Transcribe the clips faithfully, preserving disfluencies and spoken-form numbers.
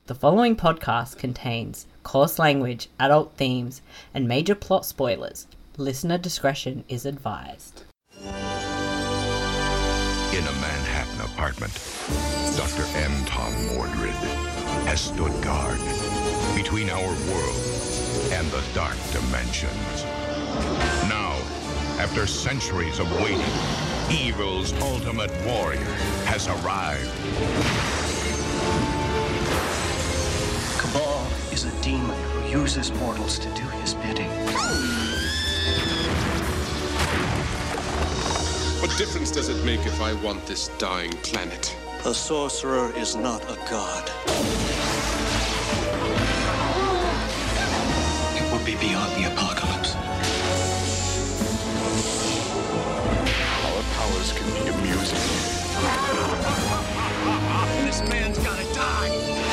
The following podcast contains coarse language, adult themes, and major plot spoilers. Listener discretion is advised. In a Manhattan apartment, Doctor M. Tom Mordred has stood guard between our world and the dark dimensions. Now, after centuries of waiting, evil's ultimate warrior has arrived. Cabal is a demon who uses mortals to do his bidding. What difference does it make if I want this dying planet? A sorcerer is not a god. It would be beyond the apocalypse. Our powers can be amusing. This man's gotta die!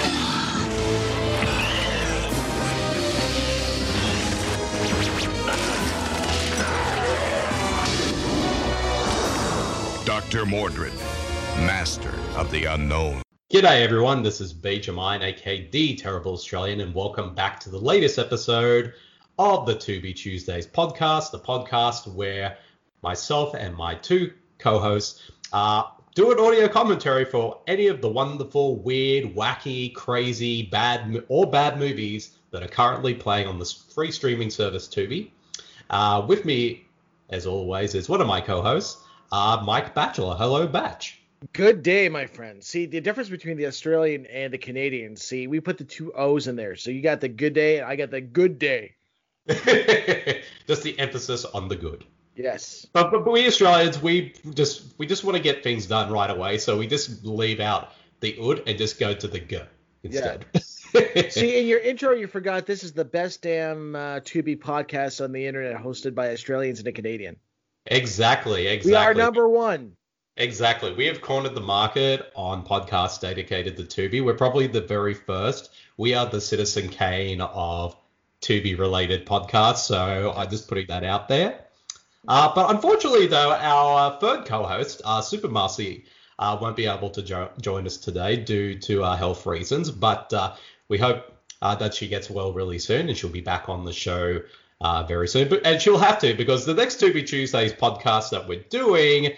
Doctor Mordred, master of the unknown. G'day everyone, this is Benjamin, aka The Terrible Australian, and welcome back to the latest episode of the To Be Tuesdays podcast, the podcast where myself and my two co-hosts uh, do an audio commentary for any of the wonderful, weird, wacky, crazy, bad or bad movies that are currently playing on this free streaming service Tubi. Uh, with me, as always, is one of my co-hosts, uh, Mike Batchelor. Hello, Batch. Good day, my friend. See, the difference between the Australian and the Canadian, see, we put the two O's in there. So you got the good day, and I got the good day. Just the emphasis on the good. Yes. But, but we Australians, we just we just want to get things done right away, so we just leave out the ud and just go to the g instead. Yeah. See, in your intro, you forgot this is the best damn uh, Tubi podcast on the internet hosted by Australians and a Canadian. Exactly, exactly. We are number one. Exactly. We have cornered the market on podcasts dedicated to Tubi. We're probably the very first. We are the Citizen Kane of Tubi-related podcasts, so I'm just putting that out there. Uh, but unfortunately, though, our third co-host, uh, Super Marcy, uh, won't be able to jo- join us today due to uh, health reasons, but uh, we hope uh, that she gets well really soon and she'll be back on the show uh, very soon. But, and she'll have to, because the next To Be Tuesdays podcast that we're doing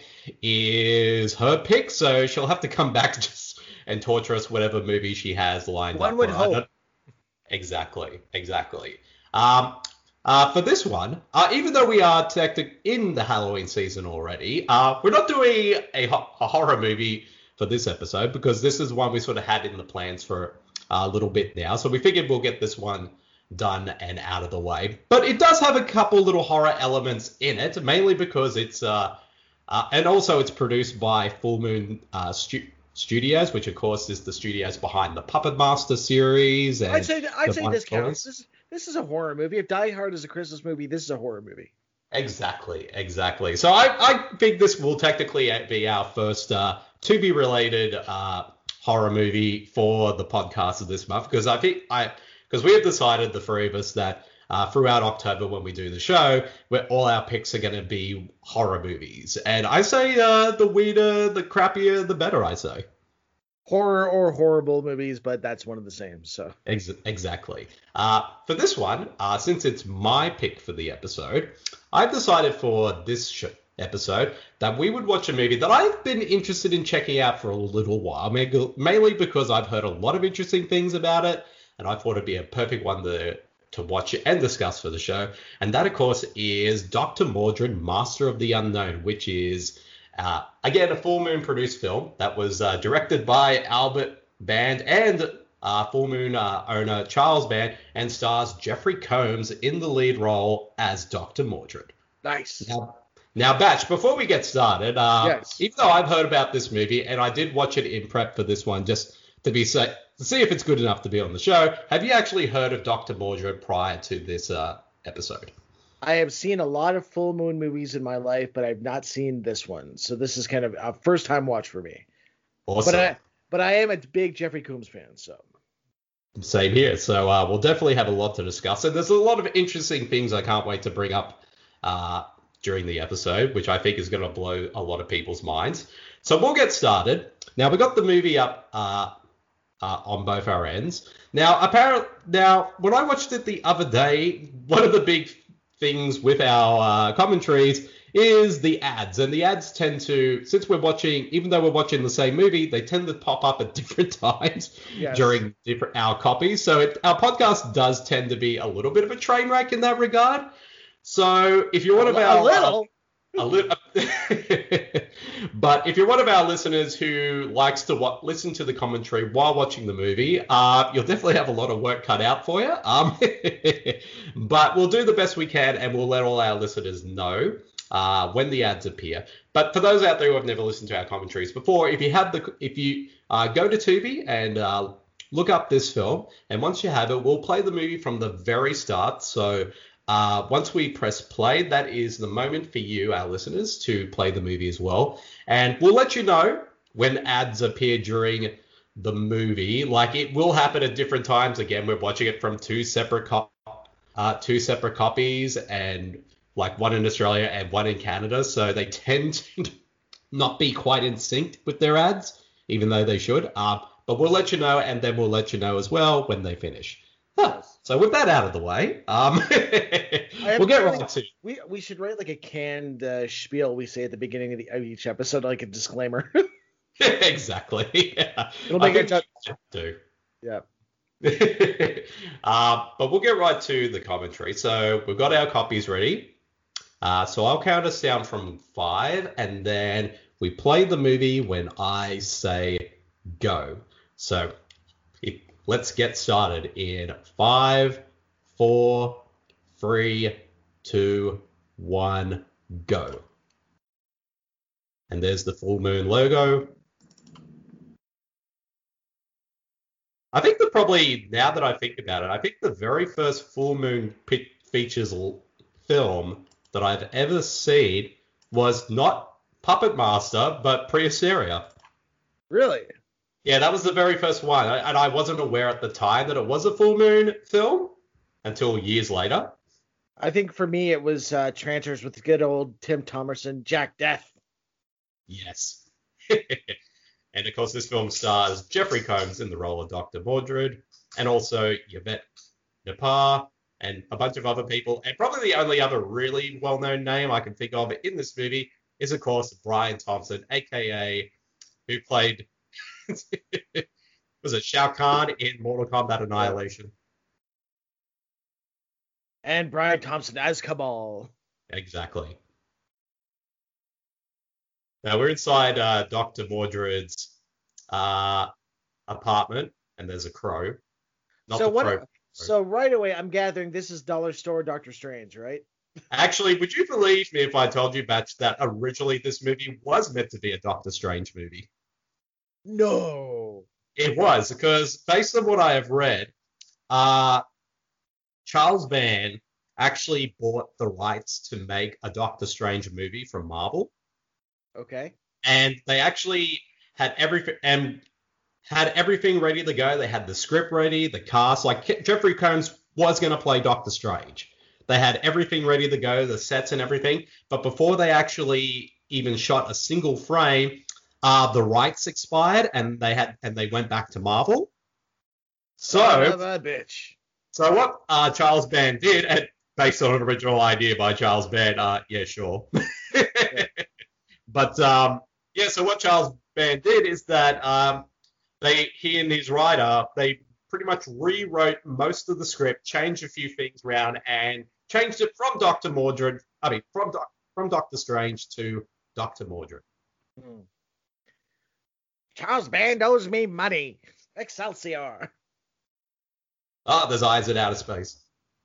is her pick, so she'll have to come back just and torture us whatever movie she has lined One up. would Right? hope. Exactly, exactly. Um, uh, for this one, uh, even though we are technically in the Halloween season already, uh, we're not doing a, ho- a horror movie for this episode because this is one we sort of had in the plans for a little bit now. So we figured we'll get this one done and out of the way. But it does have a couple little horror elements in it, mainly because it's uh, uh and also it's produced by Full Moon uh, Stu- Studios, which of course is the studios behind the Puppet Master series. And I'd say I'd the say One this Toys. counts. This, this is a horror movie. If Die Hard is a Christmas movie, this is a horror movie. Exactly, exactly. So I, I think this will technically be our first uh, to-be-related uh, horror movie for the podcast of this month, because I think I because we have decided, the three of us, that uh, throughout October when we do the show, where all our picks are going to be horror movies. And I say uh, the weirder, the crappier, the better, I say. Horror or horrible movies, but that's one of the same. So Ex- exactly. Uh, for this one, uh, since it's my pick for the episode, I've decided for this sh- episode that we would watch a movie that I've been interested in checking out for a little while, mainly because I've heard a lot of interesting things about it, and I thought it'd be a perfect one to, to watch it and discuss for the show. And that, of course, is Doctor Mordred, Master of the Unknown, which is... Uh, again, a Full Moon produced film that was uh, directed by Albert Band and uh, Full Moon uh, owner Charles Band, and stars Jeffrey Combs in the lead role as Doctor Mordred. nice. Now, now Batch, before we get started, uh, Yes. even though I've heard about this movie and I did watch it in prep for this one just to be sa- to see if it's good enough to be on the show, have you actually heard of Doctor Mordred prior to this uh, episode? I have seen a lot of Full Moon movies in my life, but I've not seen this one. So this is kind of a first time watch for me. Awesome. But I but I am a big Jeffrey Combs fan, so Same here. So uh, we'll definitely have a lot to discuss. And there's a lot of interesting things I can't wait to bring up uh, during the episode, which I think is going to blow a lot of people's minds. So we'll get started. Now, we got the movie up uh, uh, on both our ends. Now, apparently, now when I watched it the other day, one of the big things with our uh, commentaries is the ads, and the ads tend to, since we're watching, even though we're watching the same movie, they tend to pop up at different times yes. during different our copies. So it, our podcast does tend to be a little bit of a train wreck in that regard. So if you're one of our a little. A little, but if you're one of our listeners who likes to wa- listen to the commentary while watching the movie, uh, you'll definitely have a lot of work cut out for you. Um, but we'll do the best we can, and we'll let all our listeners know uh, when the ads appear. But for those out there who have never listened to our commentaries before, if you have the, if you uh, go to Tubi and uh, look up this film, and once you have it, we'll play the movie from the very start. So. Uh, once we press play, that is the moment for you, our listeners, to play the movie as well. And we'll let you know when ads appear during the movie. Like, it will happen at different times. Again, we're watching it from two separate co- uh, two separate copies, and like one in Australia and one in Canada. So they tend to not be quite in sync with their ads, even though they should. Uh, but we'll let you know, and then we'll let you know as well when they finish. Huh. So with that out of the way, um, we'll get right to we we should write like a canned uh, spiel we say at the beginning of, the, of each episode, like a disclaimer. Exactly. Yeah. It'll make it just do. Yeah. uh, but we'll get right to the commentary. So we've got our copies ready. Uh, so I'll count us down from five, and then we play the movie when I say go. So. If, Let's get started in five, four, three, two, one, go. And there's the full moon logo. I think that probably, now that I think about it, I think the very first full moon p- features l- film that I've ever seen was not Puppet Master, but Prehysteria. Really? Yeah, that was the very first one, and I wasn't aware at the time that it was a full moon film until years later. I think for me it was uh, Trancers with good old Tim Thomerson, Jack Death. Yes. And of course this film stars Jeffrey Combs in the role of Doctor Mordred, and also Yvette Nepar, and a bunch of other people. And probably the only other really well-known name I can think of in this movie is, of course, Brian Thompson, a k a who played... was it Shao Kahn in Mortal Kombat Annihilation? And Brian Thompson as Kabal. Exactly. Now we're inside uh, Doctor Mordred's uh, apartment, and there's a crow. Not so the what? crow. So right away, I'm gathering this is Dollar Store Doctor Strange, right? Actually, would you believe me if I told you, Batch, that originally this movie was meant to be a Doctor Strange movie? No. It was, because based on what I have read, uh, Charles Band actually bought the rights to make a Doctor Strange movie from Marvel. Okay. And they actually had everything and had everything ready to go. They had the script ready, the cast. Like Jeffrey Combs was going to play Doctor Strange. They had everything ready to go, the sets and everything. But before they actually even shot a single frame, Uh, the rights expired, and they had and they went back to Marvel. So, oh, that bitch. So what uh, Charles Band did, and based on an original idea by Charles Band, uh, yeah, sure. Yeah. But um, yeah, so what Charles Band did is that um, they he and his writer they pretty much rewrote most of the script, changed a few things around, and changed it from Doctor Mordred. I mean, from doc, from Doctor Strange to Doctor Mordred. Hmm. Charles Band owes me money. Excelsior. Ah, there's eyes in outer space.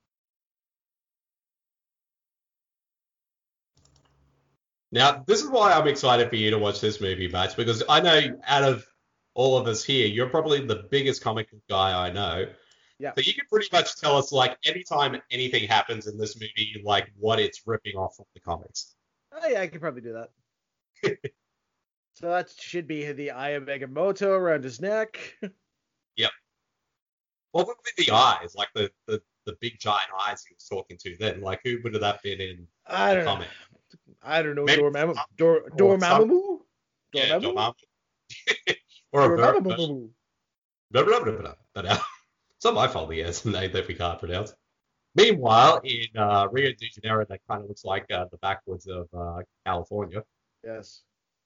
Now, this is why I'm excited for you to watch this movie, Max, because I know out of all of us here, you're probably the biggest comic book guy I know. Yeah. So you can pretty much tell us, like, anytime anything happens in this movie, like, what it's ripping off from the comics. Oh, yeah, I could probably do that. So that should be the Eye of Agamotto around his neck. Yep. Well, what with the eyes, like the, the, the big giant eyes he was talking to then, like who would have that been in I don't the know. comic? I don't know. Maybe Dormammu. some- Dor or Dormammu? Yeah, Dormammu? Dormammu. Or a bird. Dormammu. Blah, blah, blah, blah. But uh, it's not my fault he has a name that we can't pronounce. Meanwhile, in uh, Rio de Janeiro, that kind of looks like uh, the backwoods of uh, California. Yes.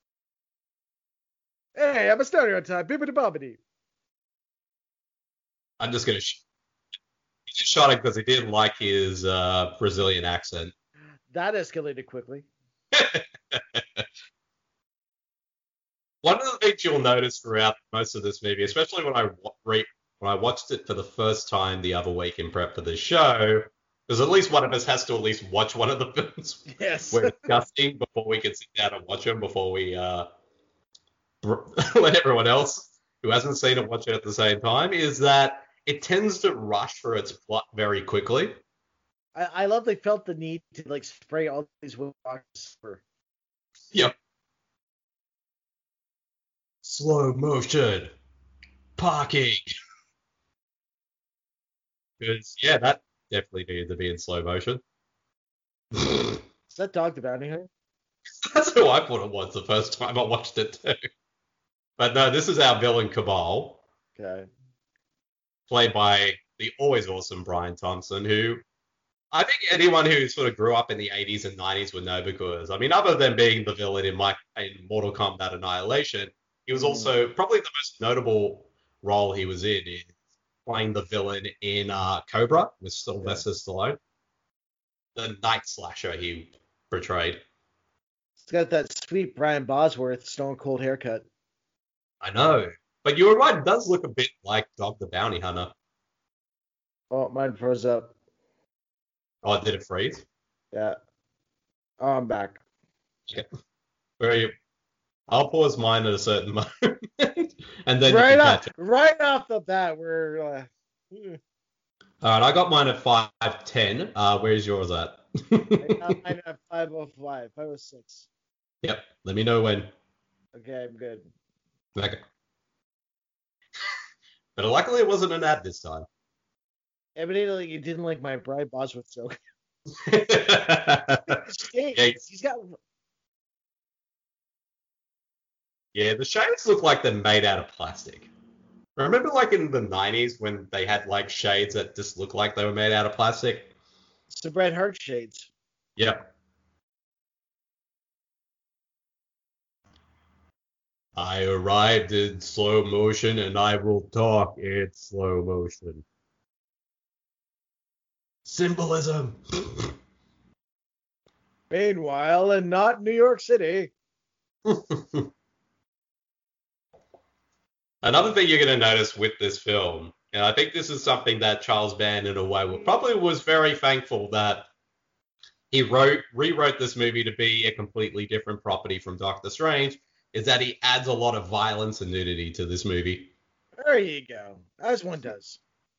Hey, I'm a stereotype. Bibbidi bobbidi. I'm just going to... Sh- he just shot him because he didn't like his uh, Brazilian accent. That escalated quickly. One of the things you'll notice throughout most of this movie, especially when I re- when I watched it for the first time the other week in prep for this show, because at least one of us has to at least watch one of the films Yes. we're discussing before we can sit down and watch them, before we uh, br- let everyone else who hasn't seen it watch it at the same time, is that it tends to rush for its plot very quickly. I, I love they felt the need to like spray all these walks for. Yep. Slow motion. Parking. Because, yeah, that definitely needed to be in slow motion. Is that Dog the Bounty Hunter? That's who I thought it was the first time I watched it too. But no, this is our villain Cabal, Okay. played by the always awesome Brian Thompson, who I think anyone who sort of grew up in the eighties and nineties would know, because, I mean, other than being the villain in, my, in Mortal Kombat Annihilation, he was also probably the most notable role he was in is playing the villain in uh, Cobra with Sylvester Stallone, the night slasher he portrayed. It's got that sweet Brian Bosworth Stone Cold haircut. I know, but you were right, it does look a bit like Dog the Bounty Hunter. Oh, mine froze up. Oh, did it freeze? Yeah. Oh, I'm back. Okay. Where are you? I'll pause mine at a certain moment, and then right you can off, catch it. right off the bat, we're. Uh, hmm. All right, I got mine at five ten. Uh, where's yours at? I'm at five oh five, five oh six. Yep. Let me know when. Okay, I'm good. Okay. But luckily, it wasn't an ad this time. Evidently, you didn't like my Brian Bosworth joke. yeah, Shades. He's got. yeah, the shades look like they're made out of plastic. Remember, like in the nineties when they had like shades that just looked like they were made out of plastic? It's the Bret Hart shades. Yep. I arrived in slow motion and I will talk in slow motion. Symbolism. Meanwhile, and not New York City. Another thing you're going to notice with this film, and I think this is something that Charles Band, in a way, probably was very thankful that he wrote, rewrote this movie to be a completely different property from Doctor Strange, is that he adds a lot of violence and nudity to this movie. There you go. As one does.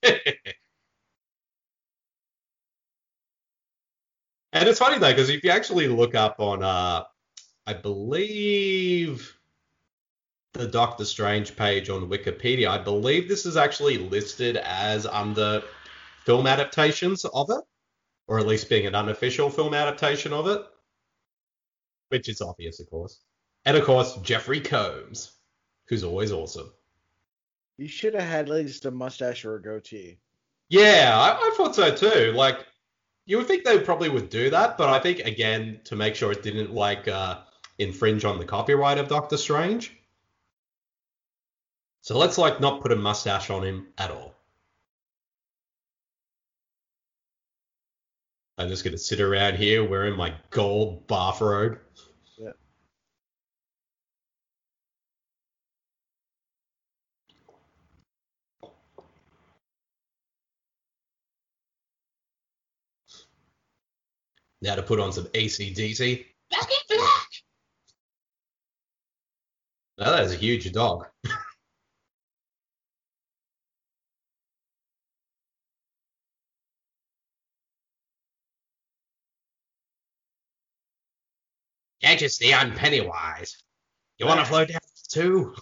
And it's funny, though, because if you actually look up on, uh, I believe, the Doctor Strange page on Wikipedia, I believe this is actually listed as under film adaptations of it, or at least being an unofficial film adaptation of it, which is obvious, of course. And, of course, Jeffrey Combs, who's always awesome. You should have had at least a mustache or a goatee. Yeah, I, I thought so, too. Like, you would think they probably would do that, but I think, again, to make sure it didn't, like, uh, infringe on the copyright of Doctor Strange. So let's, like, not put a mustache on him at all. I'm just going to sit around here wearing my gold bathrobe. Yeah. Now to put on some A C D C. Back in black! Now that is a huge dog. Can't you see I'm Pennywise? You want to float down too?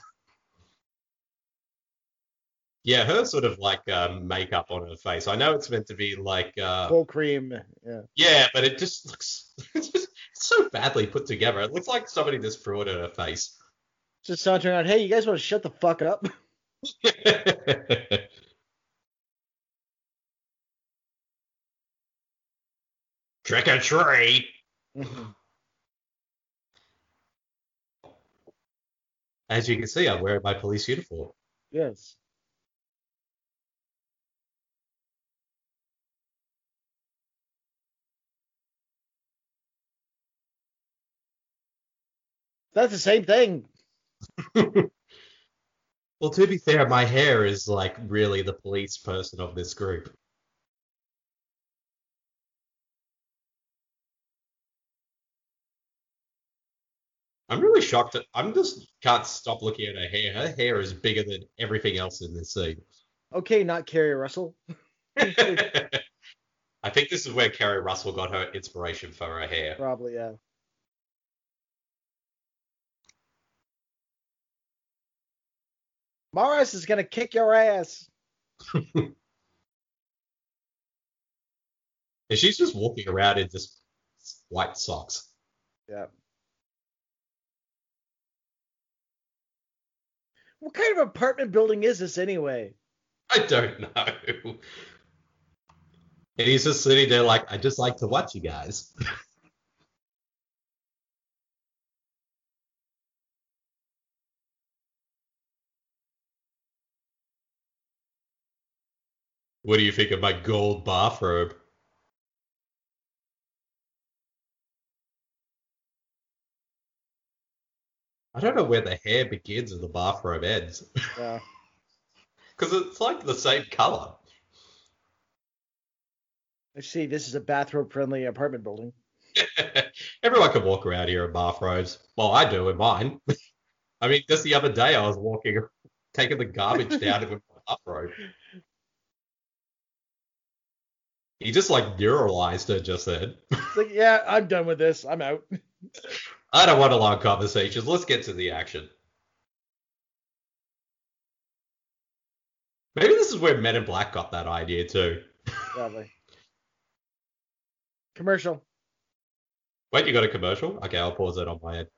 Yeah, her sort of like uh, makeup on her face. I know it's meant to be like uh, Full cream. Yeah. yeah, but it just looks it's just so badly put together. It looks like somebody just threw it at her face. Just sauntering around. Hey, you guys want to shut the fuck up? Trick or treat. Mhm. As you can see, I'm wearing my police uniform. Yes. That's the same thing. Well, to be fair, my hair is like really the police person of this group. I'm really shocked that I'm just can't stop looking at her hair. Her hair is bigger than everything else in this scene. Okay, not Carrie Russell. I think this is where Kerry Russell got her inspiration for her hair. Probably, yeah. Morris is gonna kick your ass. And she's just walking around in just white socks. Yeah. What kind of apartment building is this anyway? I don't know. And he's just sitting there like, I just like to watch you guys. What do you think of my gold bathrobe? I don't know where the hair begins and the bathrobe ends. Yeah. Because it's like the same color. Let's see, this is a bathrobe-friendly apartment building. Everyone can walk around here in bathrobes. Well, I do in mine. I mean, just the other day I was walking, taking the garbage down in my bathrobe. He just like neuralized her just then. It's like, yeah, I'm done with this. I'm out. I don't want a long conversation. Let's get to the action. Maybe this is where Men in Black got that idea too. Probably. Commercial. Wait, you got a commercial? Okay, I'll pause it on my end.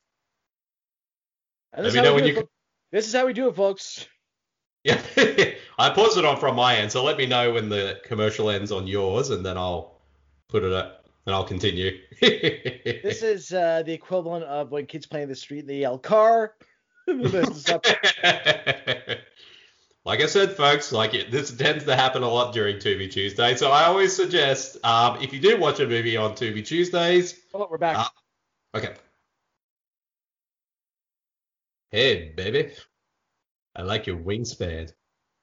And Let this, me is know how we when do you it, fo- this is how we do it, folks. Yeah, I paused it on from my end, so let me know when the commercial ends on yours, and then I'll put it up, and I'll continue. This is uh, the equivalent of when kids play in the street and they yell car. This is up- Like I said, folks, like it, this tends to happen a lot during Tubi Tuesday, so I always suggest um, if you do watch a movie on Tubi Tuesdays. Oh, we're back. Uh, okay. Hey, baby. I like your wingspan.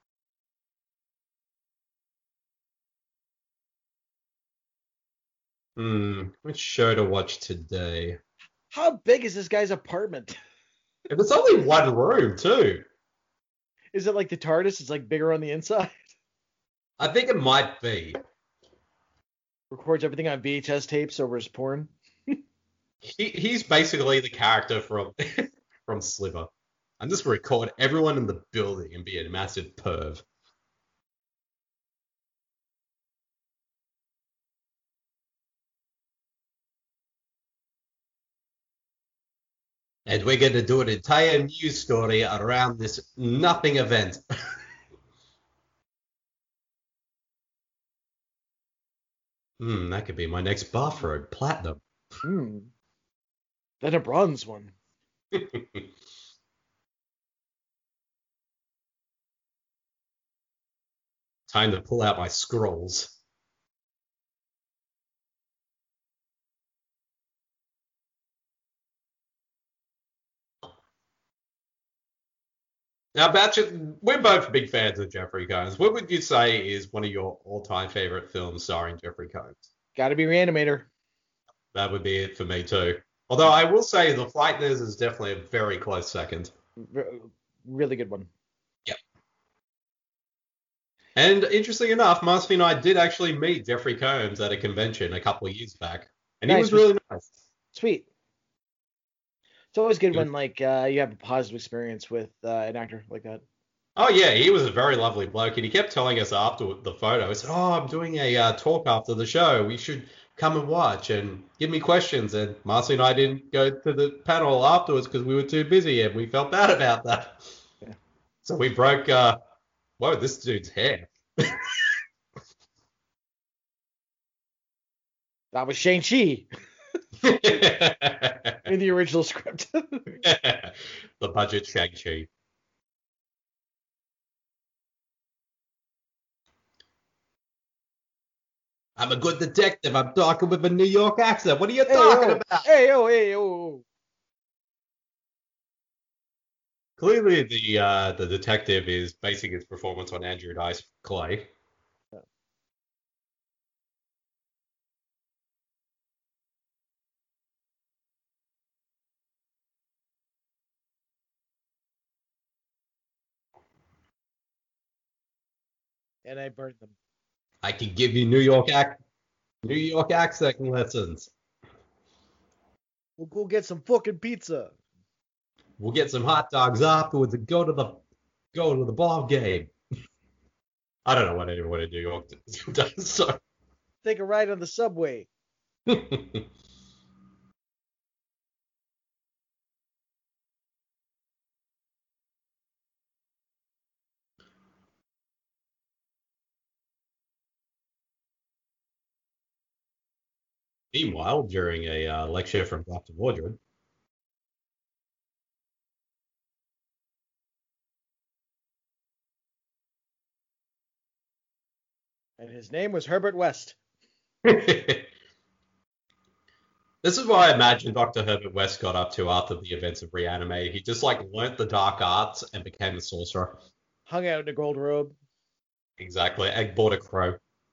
Hmm, which show to watch today? How big is this guy's apartment? If it's only one room, too. Is it like the TARDIS? It's like bigger on the inside. I think it might be. Records everything on V H S tapes over his porn. He, he's basically the character from from Sliver. I'm just record everyone in the building and be a massive perv. And we're going to do an entire news story around this nothing event. Hmm, that could be my next bathrobe, platinum. Hmm. Then a bronze one. Time to pull out my scrolls. Now, Batchet, we're both big fans of Jeffrey Combs. What would you say is one of your all-time favorite films starring Jeffrey Combs? Gotta be Reanimator. That would be it for me too. Although I will say The Frighteners is definitely a very close second. R- really good one. Yep. And interesting enough, Marcy and I did actually meet Jeffrey Combs at a convention a couple of years back, and he Nice. was really nice. Sweet. It's always good Yeah. when like uh, you have a positive experience with uh, an actor like that. Oh yeah, he was a very lovely bloke, and he kept telling us after the photo. He said, "Oh, I'm doing a uh, talk after the show. We should come and watch and give me questions." And Marcy and I didn't go to the panel afterwards because we were too busy, and we felt bad about that. Yeah. So we broke, uh, whoa, this dude's hair. That was Shang-Chi in the original script. The budget Shang-Chi. I'm a good detective. I'm talking with a New York accent. What are you Hey, talking yo. about? Hey, yo, hey, yo. Clearly, the uh, the detective is basing his performance on Andrew Dice Clay. And I burned them. I can give you New York ac- New York accent lessons. We'll go get some fucking pizza. We'll get some hot dogs afterwards and go to the go to the ball game. I don't know what anyone in New York does. So. Take a ride on the subway. Meanwhile, during a uh, lecture from Doctor Mordred, And his name was Herbert West. this is what I imagine Doctor Herbert West got up to after the events of Reanimate. He just like learnt the dark arts and became a sorcerer. Hung out in a gold robe. Exactly, and bought a crow.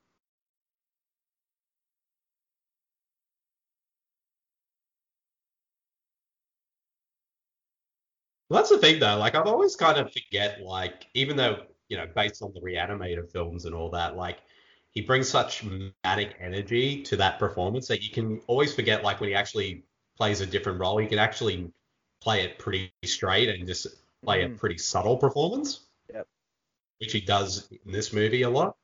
Well, that's the thing though. Like I've always kind of forget, like even though you know, based on the Reanimator films and all that, like he brings such manic energy to that performance that you can always forget, like when he actually plays a different role, he can actually play it pretty straight and just play Mhm. a pretty subtle performance. Yep. Which he does in this movie a lot.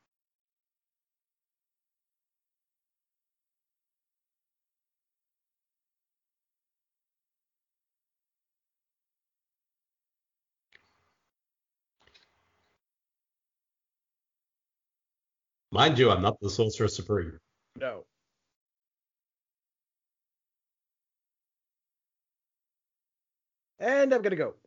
Mind you, I'm not the Sorcerer Supreme. No. And I'm gonna go.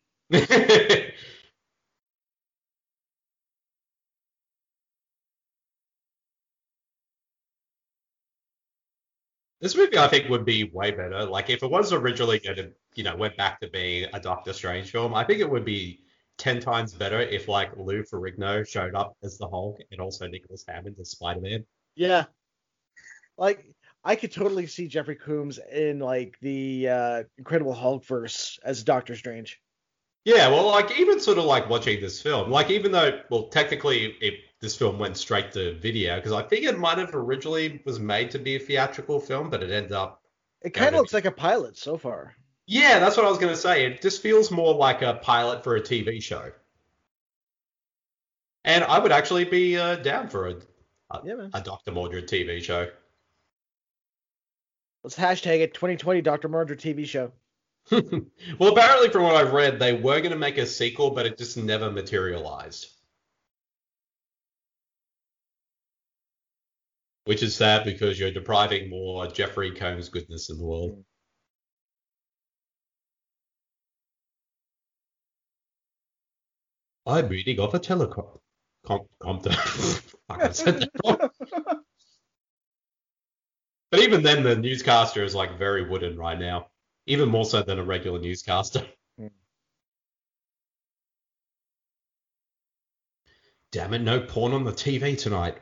This movie, I think, would be way better. Like, if it was originally going to, you know, went back to being a Doctor Strange film, I think it would be ten times better if, like, Lou Ferrigno showed up as the Hulk and also Nicholas Hammond as Spider-Man. Yeah. Like, I could totally see Jeffrey Combs in, like, the uh, Incredible Hulk verse as Doctor Strange. Yeah, well, like, even sort of like watching this film, like, even though, well, technically, it, this film went straight to video, because I think it might have originally was made to be a theatrical film, but it ended up. It kind of Yeah, looks like a pilot so far. Yeah, that's what I was going to say. It just feels more like a pilot for a T V show. And I would actually be uh, down for a, a, Yeah, man. a Doctor Mordred T V show. Let's hashtag it twenty twenty Doctor Mordred T V show. Well, apparently, from what I've read, they were going to make a sequel, but it just never materialized. Which is sad because you're depriving more Jeffrey Combs goodness in the world. I'm reading off a telecom. Com- compter. Fuck, I said that wrong. But even then, the newscaster is like very wooden right now. Even more so than a regular newscaster. Hmm. Damn it, no porn on the T V tonight.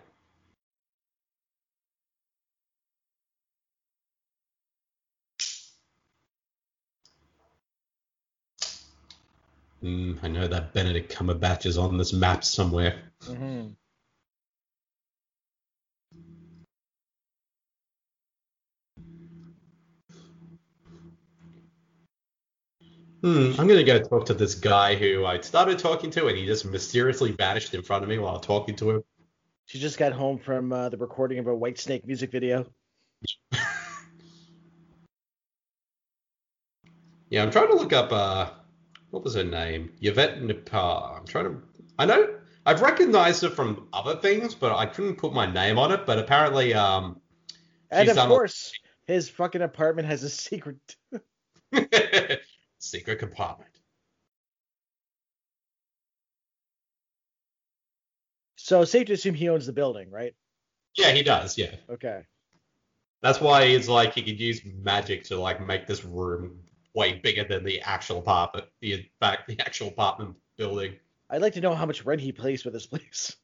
Mm, I know that Benedict Cumberbatch is on this map somewhere. Mm-hmm. Hmm, I'm going to go talk to this guy who I started talking to and he just mysteriously vanished in front of me while talking to him. She just got home from uh, the recording of a Whitesnake music video. Yeah, I'm trying to look up uh, what was her name? Yvette Nepar. I'm trying to. I know I've recognized her from other things, but I couldn't put my name on it. But apparently, um, And she's of done course, his fucking apartment has a secret. a secret compartment. So safe to assume he owns the building, right? Yeah, he does. Yeah, Okay. that's why it's like he could use magic to like make this room way bigger than the actual apartment. The in fact, the actual apartment building. I'd like to know how much rent he pays for this place.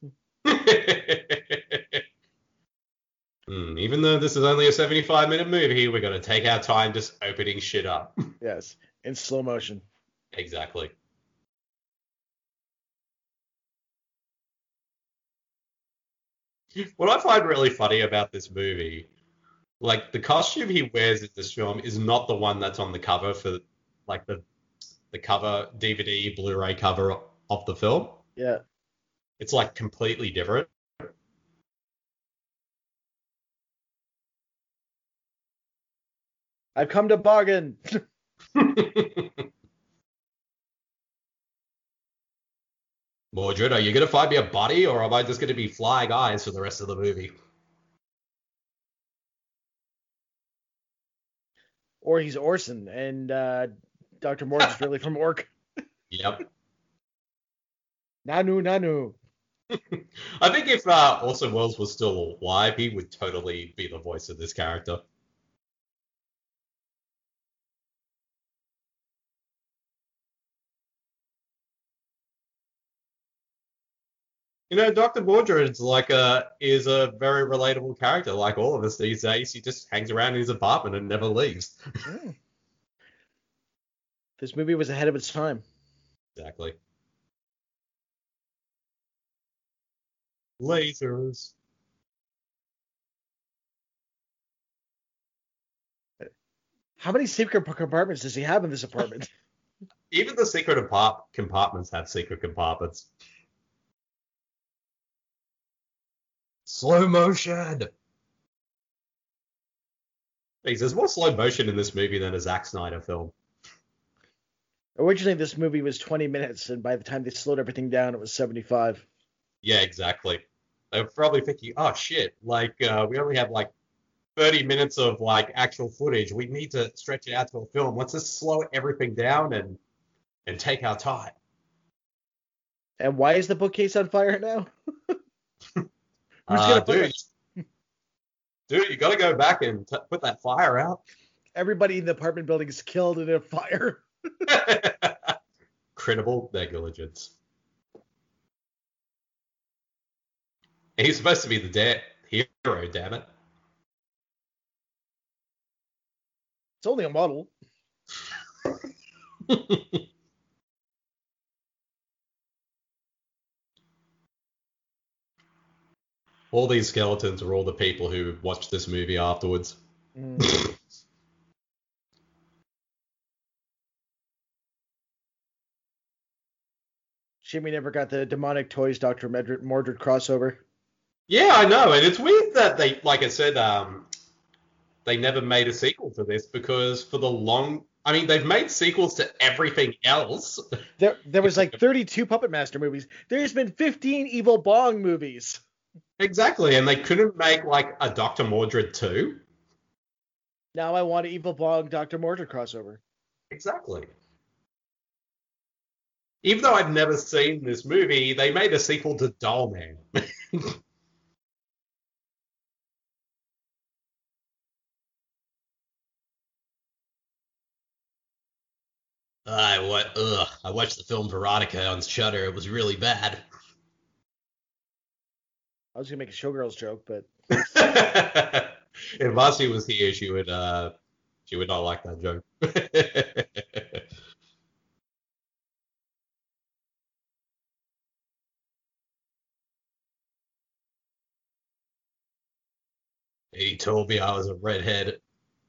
Hmm, even though this is only a seventy-five minute movie, we're going to take our time just opening shit up. Yes, in slow motion. Exactly. What I find really funny about this movie, like the costume he wears in this film is not the one that's on the cover for like the the cover D V D, Blu-ray cover of the film. Yeah. It's like completely different. I've come to bargain. Mordred, are you going to find me a body or am I just going to be flying eyes for the rest of the movie? Or he's Orson, and uh, Doctor Mordred's really from Orc. Yep. Nanu, Nanu. I think if uh, Orson Welles was still alive, he would totally be the voice of this character. You know, Doctor Mordred is like a is a very relatable character, like all of us these days. He just hangs around in his apartment and never leaves. Mm. This movie was ahead of its time. Exactly. Lasers. How many secret compartments does he have in this apartment? Even the secret apart- compartments have secret compartments. Slow motion. Jeez, there's more slow motion in this movie than a Zack Snyder film. Originally, this movie was twenty minutes, and by the time they slowed everything down, it was seventy-five. Yeah, exactly. They're probably thinking, oh shit, like uh, we only have like thirty minutes of like actual footage. We need to stretch it out to a film. Let's just slow everything down and and take our time. And why is the bookcase on fire now? Who's Uh, gonna put dude, it? dude, you got to go back and t- put that fire out. Everybody in the apartment building is killed in a fire. Credible negligence. And he's supposed to be the da- hero, damn it. It's only a model. All these skeletons are all the people who watched this movie afterwards. Mm. Shame we never got the demonic toys Doctor Mordred, Mordred crossover. Yeah, I know, and it's weird that they, like I said, um, they never made a sequel to this because for the long, I mean, they've made sequels to everything else. There, there was like thirty-two Puppet Master movies. There's been fifteen Evil Bong movies. Exactly, and they couldn't make like a Doctor Mordred two. Now I want an Evil Bong Doctor Mordred crossover. Exactly. Even though I've never seen this movie, they made a sequel to Doll Man. I what? Ugh! I watched the film Veronica on Shudder. It was really bad. I was gonna make a Showgirls joke, but If Marcy was here, she would uh, she would not like that joke. He told me I was a redhead.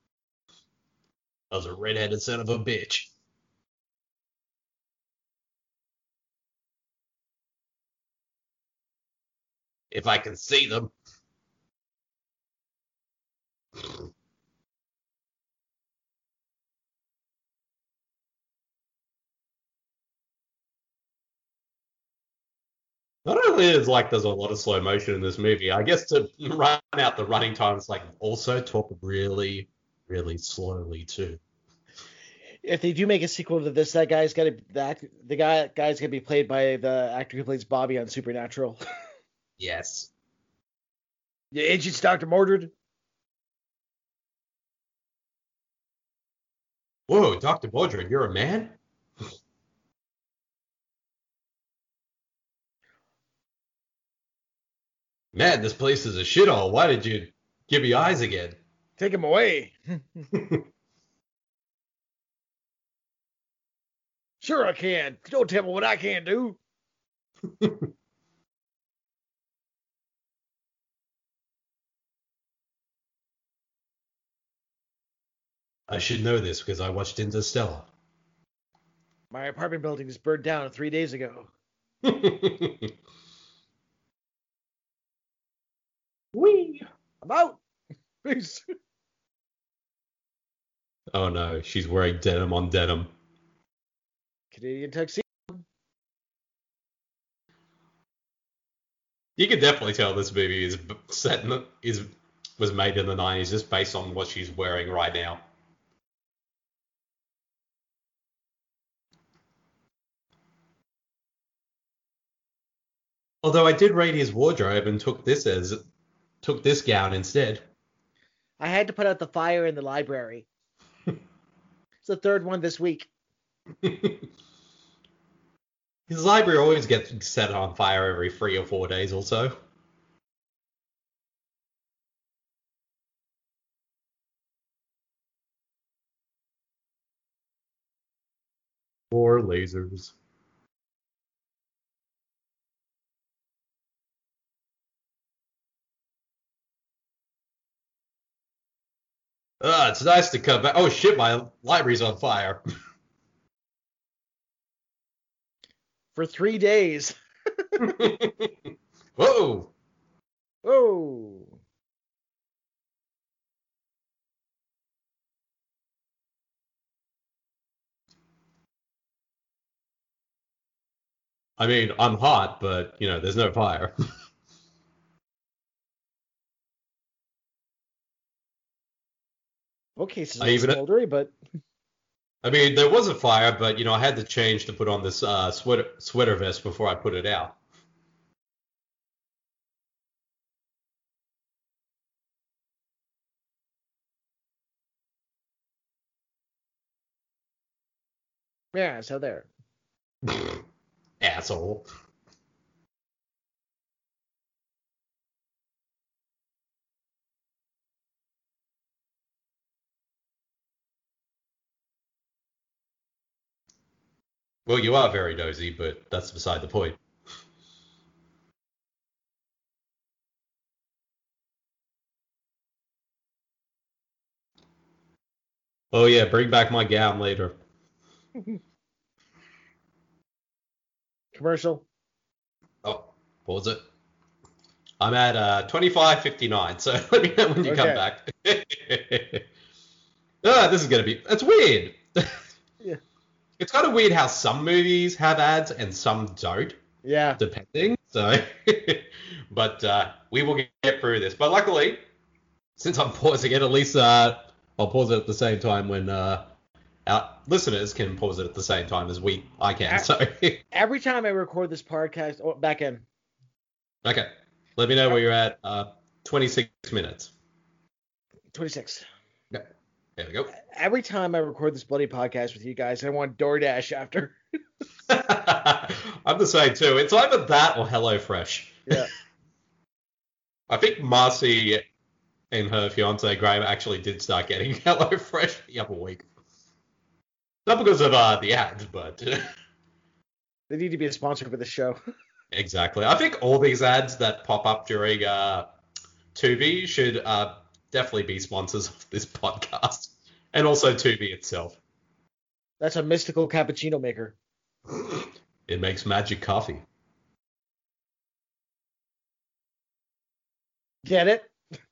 I was a redheaded son of a bitch. If I can see them. problem is, like, there's a lot of slow motion in this movie. I guess to run out the running times, like, also talk really, really slowly too. If they do make a sequel to this, that guy's got to that the guy guy's gonna be played by the actor who plays Bobby on Supernatural. Yes. Yeah, Agent's Doctor Mordred. Whoa, Doctor Mordred, you're a man? Man, this place is a shithole. Why did you give me eyes again? Take him away. Sure I can. Don't tell me what I can't do. I should know this because I watched Interstellar. My apartment building was burned down three days ago. Whee! I'm out. Peace. Oh no, she's wearing denim on denim. Canadian tuxedo. You can definitely tell this movie is b- set in the, is was made in the nineties just based on what she's wearing right now. Although I did raid his wardrobe and took this as took this gown instead. I had to put out the fire in the library. It's the third one this week. His library always gets set on fire every three or four days or so. More lasers. Ah, it's nice to come back. Oh shit, my library's on fire. For three days. Whoa! Oh. I mean, I'm hot, but, you know, there's no fire. Okay, so I it's even- smoldery, but I mean, there was a fire, but, you know, I had to change to put on this uh, sweater, sweater vest before I put it out. yeah, so there. Asshole. Well, you are very nosy, but that's beside the point. Oh yeah, bring back my gown later. Commercial. Oh, pause it. I'm at uh, twenty-five fifty-nine, so let me know when you come Okay. back. Ah, this is gonna be. That's weird. Yeah. It's kind of weird how some movies have ads and some don't, Yeah. depending. So, but uh, we will get through this. But luckily, since I'm pausing it, at least uh, I'll pause it at the same time when uh, our listeners can pause it at the same time as we I can. So, Every time I record this podcast, oh, back in. okay, let me know where you're at. Uh, twenty-six minutes. twenty-six. Okay, there we go. Every time I record this bloody podcast with you guys, I want DoorDash after. I'm the same too. It's either that or HelloFresh. Yeah. I think Marcy and her fiance Graham actually did start getting HelloFresh the other week. Not because of uh, the ads, but They need to be a sponsor for the show. exactly. I think all these ads that pop up during uh, Tubi should uh, definitely be sponsors of this podcast, and also Tubi itself. That's a mystical cappuccino maker. It makes magic coffee. Get it?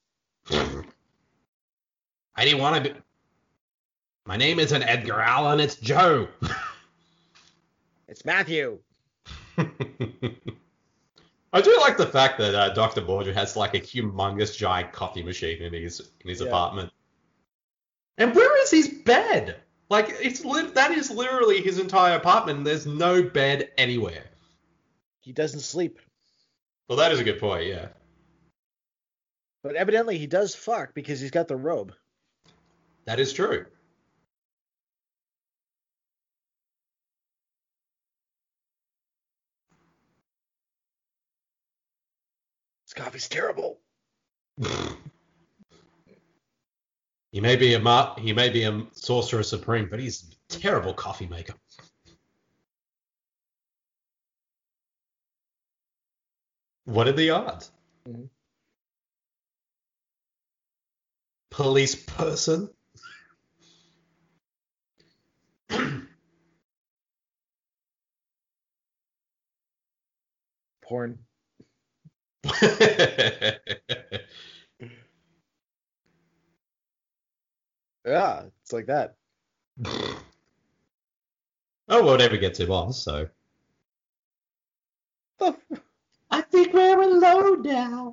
I didn't want to be. My name isn't Edgar Allan, it's Joe. It's Matthew. I do like the fact that uh, Doctor Mordred has like a humongous giant coffee machine in his in his Yeah. apartment. And where is his bed? Like it's li- that is literally his entire apartment. And there's no bed anywhere. He doesn't sleep. Well, that is a good point. Yeah. But evidently he does fuck because he's got the robe. That is true. This coffee's terrible. He may be a ma- he may be a sorcerer supreme, but he's a terrible coffee maker. What are the odds? Mm-hmm. Police person. Porn. Yeah, it's like that. Oh, whatever gets him off, so. Oh, I think we're alone now.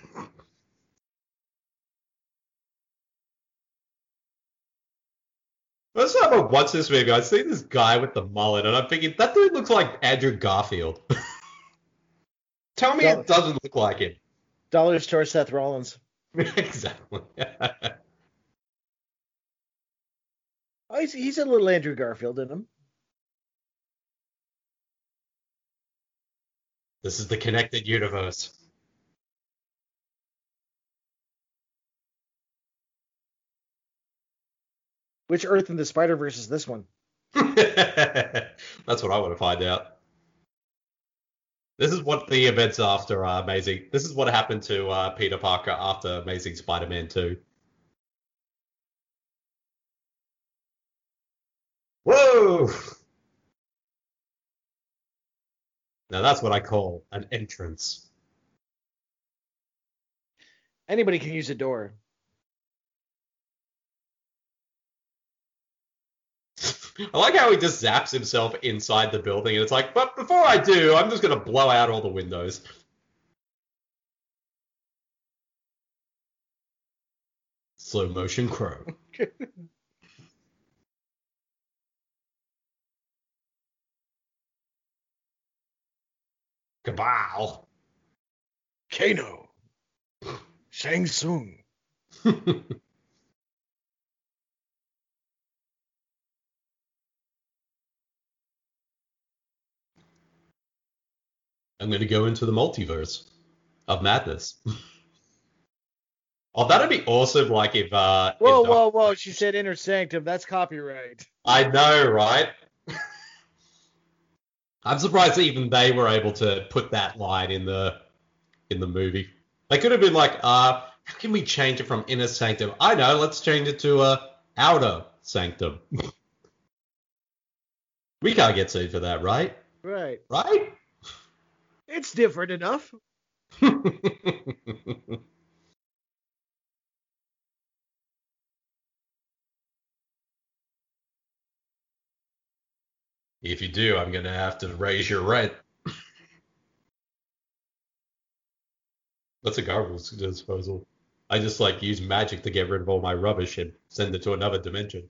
First time I watched this movie, I see this guy with the mullet, and I'm thinking, that dude looks like Andrew Garfield. Tell me No. it doesn't look like him. Dollar Store Seth Rollins. Exactly. Oh, he's, he's a little Andrew Garfield in him. This is the connected universe. Which Earth in the Spider-Verse is this one? That's what I want to find out. This is what the events after uh, Amazing. This is what happened to uh, Peter Parker after Amazing Spider-Man two. Whoa! Now that's what I call an entrance. Anybody can use a door. I like how he just zaps himself inside the building, and it's like, but before I do, I'm just going to blow out all the windows. Slow motion crow. Kabow. Kano. Shang Tsung. I'm going to go into the multiverse of madness. Oh, that'd be awesome, like if... Uh, Whoa, if Doc- whoa, whoa. She said inner sanctum. That's copyright. I know, right? I'm surprised even they were able to put that line in the in the movie. They could have been like, uh, how can we change it from inner sanctum? I know, let's change it to uh, outer sanctum. We can't get sued for that, right? Right. Right? It's different enough. If you do, I'm going to have to raise your rent. That's a garbage disposal. I just like use magic to get rid of all my rubbish and send it to another dimension.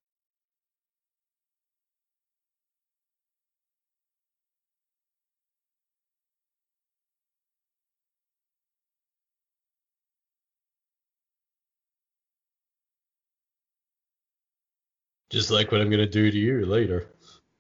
Just like what I'm going to do to you later.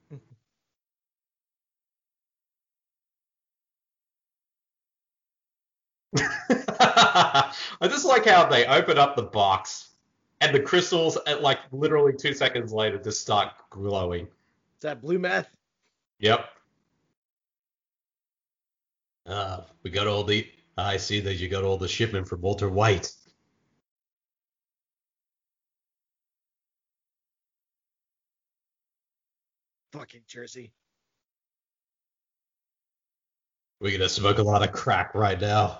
I just like how they open up the box and the crystals at like literally two seconds later just start glowing. Is that blue meth? Yep. Uh, we got all the. I see that you got all the shipment from Walter White. Fucking Jersey. We're gonna smoke a lot of crack right now.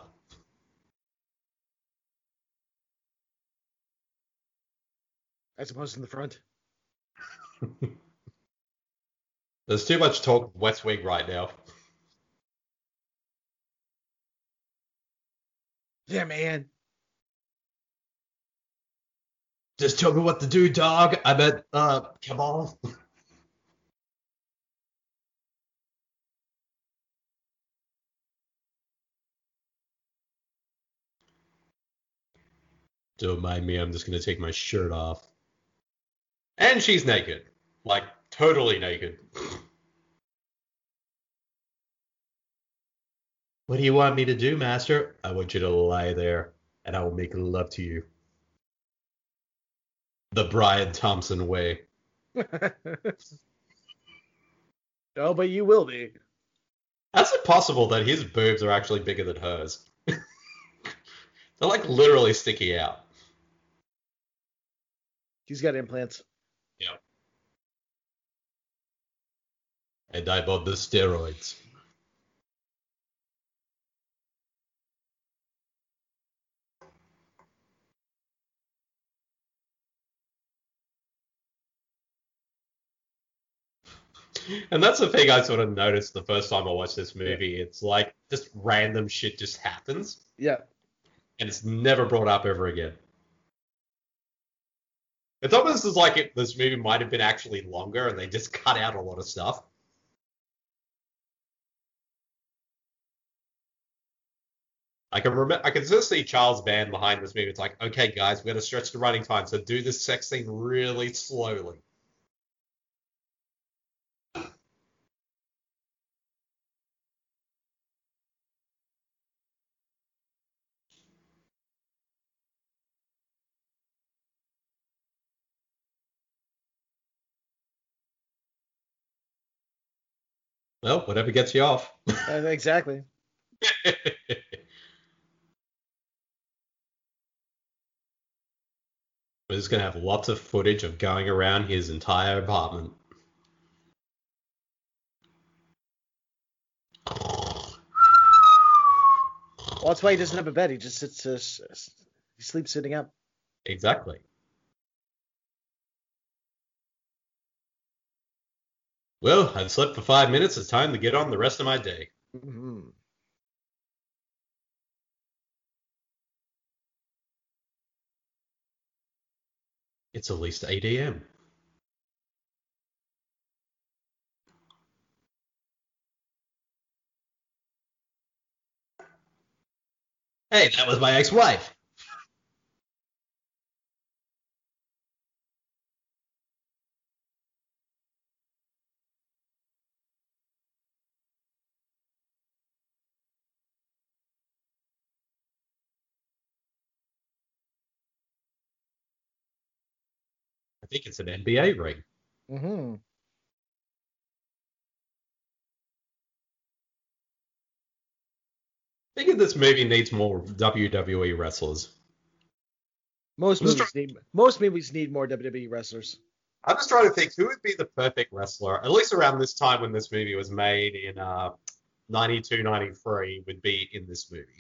As opposed to in the front. There's too much talk of West Wing right now. Yeah, man. Just tell me what to do, dog. I bet, uh, come on. Don't mind me, I'm just gonna take my shirt off. And she's naked. Like, totally naked. What do you want me to do, master? I want you to lie there, and I will make love to you. The Brian Thompson way. No, but you will be. How's it possible that his boobs are actually bigger than hers? They're like literally sticking out. He's got implants. Yeah. And I bought the steroids. And that's the thing I sort of noticed the first time I watched this movie. Yeah. It's like just random shit just happens. Yeah. And it's never brought up ever again. It's almost as like it, this movie might have been actually longer and they just cut out a lot of stuff. I can remember, I can just see Charles Band behind this movie. It's like, okay, guys, we're gonna stretch the running time, so do this sex scene really slowly. Well, whatever gets you off. Uh, exactly. We're just going to have lots of footage of going around his entire apartment. Well, that's why he doesn't have a bed. He just sits, uh, he sleeps sitting up. Exactly. Well, I've slept for five minutes. It's time to get on the rest of my day. Mm-hmm. It's at least eight a.m. Hey, that was my ex-wife. I think it's an N B A ring. Mm-hmm. I think this movie needs more W W E wrestlers. Most movies need most movies need more W W E wrestlers. I'm just trying to think who would be the perfect wrestler, at least around this time when this movie was made in uh, ninety-two, ninety-three, would be in this movie.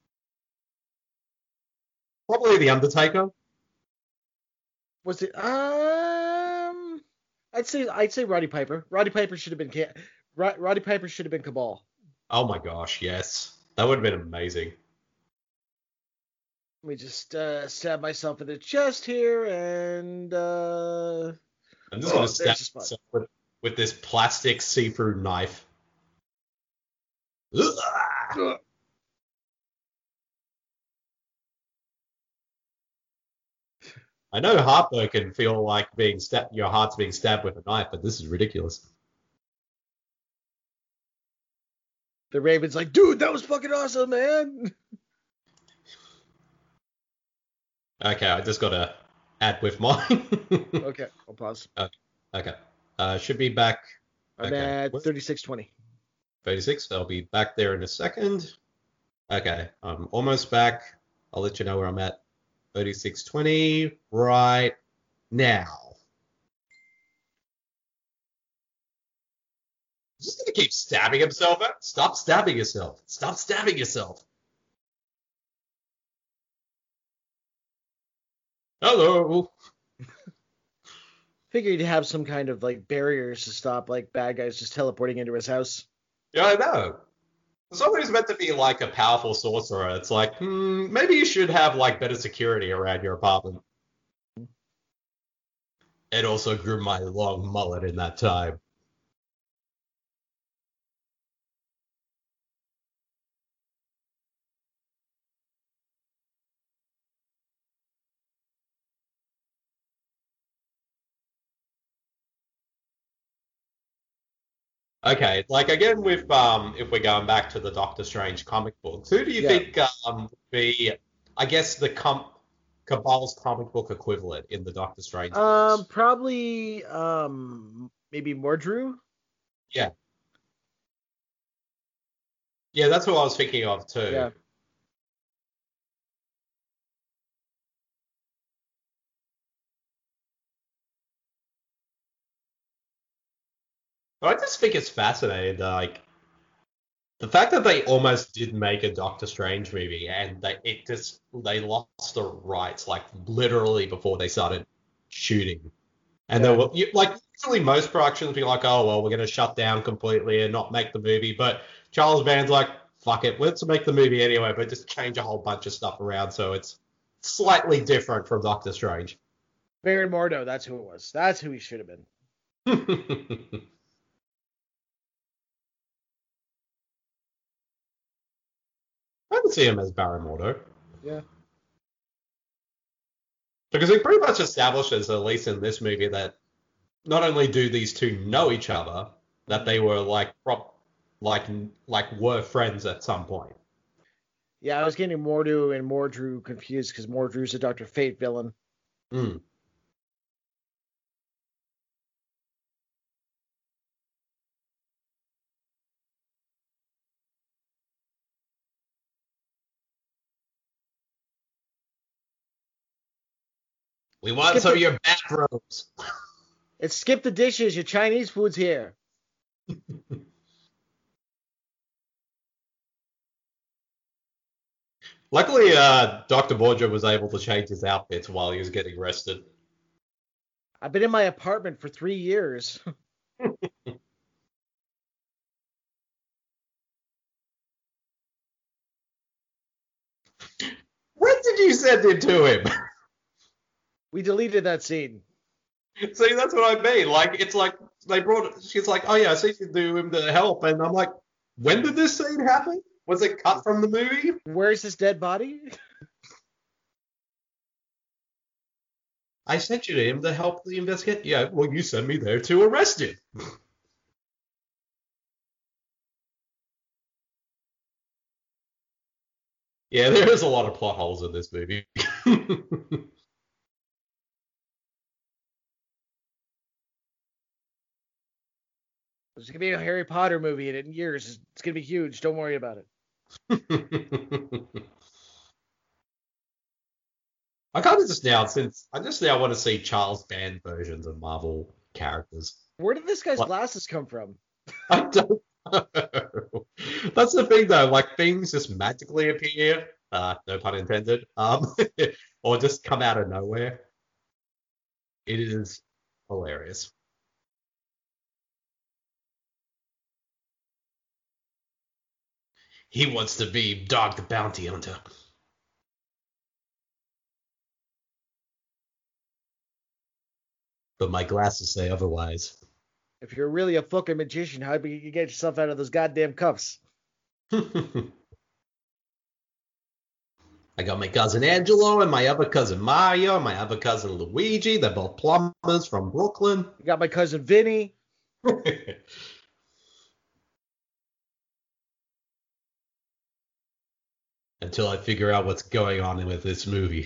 Probably The Undertaker. Was it? Um, I'd say I'd say Roddy Piper. Roddy Piper should have been Roddy Piper should have been Cabal. Oh my gosh, yes, that would have been amazing. Let me just uh, stab myself in the chest here, and uh, I'm just oh, gonna stab myself with, with this plastic see-through knife. Ugh. I know heartburn can feel like being stabbed, your heart's being stabbed with a knife, but this is ridiculous. The Raven's like, dude, that was fucking awesome, man. Okay, I just got to add with mine. Okay, I'll pause. Okay, okay. Uh, should be back. I'm okay. at thirty-six twenty. thirty-six, I'll be back there in a second. Okay, I'm almost back. I'll let you know where I'm at. thirty-six twenty right now. He's just gonna keep stabbing himself out. Stop stabbing yourself. Stop stabbing yourself. Hello. Figured he'd have some kind of like barriers to stop like bad guys just teleporting into his house. Yeah, I know. Someone who's meant to be like a powerful sorcerer, it's like, hmm, maybe you should have like better security around your apartment. It also grew my long mullet in that time. Okay, like again with um, if we're going back to the Doctor Strange comic books, who do you Yeah. think um would be, I guess the com Cabal's comic book equivalent in the Doctor Strange Um, books? probably um maybe Mordru. Yeah, yeah, that's what I was thinking of too. Yeah. But I just think it's fascinating, that, like the fact that they almost did make a Doctor Strange movie and they it just they lost the rights like literally before they started shooting. And Yeah. they were you, like usually most productions be like, oh well, we're gonna shut down completely and not make the movie. But Charles Band's like, fuck it, let's make the movie anyway, but just change a whole bunch of stuff around so it's slightly different from Doctor Strange. Baron Mordo, that's who it was. That's who he should have been. I can see him as Baron Mordo. Yeah. Because it pretty much establishes, at least in this movie, that not only do these two know each other, that they were like prop, like like were friends at some point. Yeah, I was getting Mordu and Mordru confused because Mordru's a Doctor Fate villain. Mm. We want Skip some it. of your bathrobes. It's skip the dishes, your Chinese food's here. Luckily, uh, Doctor Borgia was able to change his outfits while he was getting rested. I've been in my apartment for three years. When did you send it to him? We deleted that scene. See, that's what I mean. Like, it's like they brought. She's like, "Oh yeah, I sent you to him to help," and I'm like, "When did this scene happen? Was it cut from the movie?" Where's this dead body? I sent you to him to help the investigate. Yeah, well, you sent me there to arrest him. Yeah, there is a lot of plot holes in this movie. There's gonna be a Harry Potter movie in it in years. It's gonna be huge. Don't worry about it. I kind of just now, since I just now want to see Charles Band versions of Marvel characters. Where did this guy's What? glasses come from? I don't know. That's the thing, though. Like things just magically appear. Uh, no pun intended. Um, or just come out of nowhere. It is hilarious. He wants to be Dog the Bounty Hunter. But my glasses say otherwise. If you're really a fucking magician, how do you get yourself out of those goddamn cuffs? I got my cousin Angelo and my other cousin Mario and my other cousin Luigi. They're both plumbers from Brooklyn. You got my cousin Vinny. Until I figure out what's going on with this movie.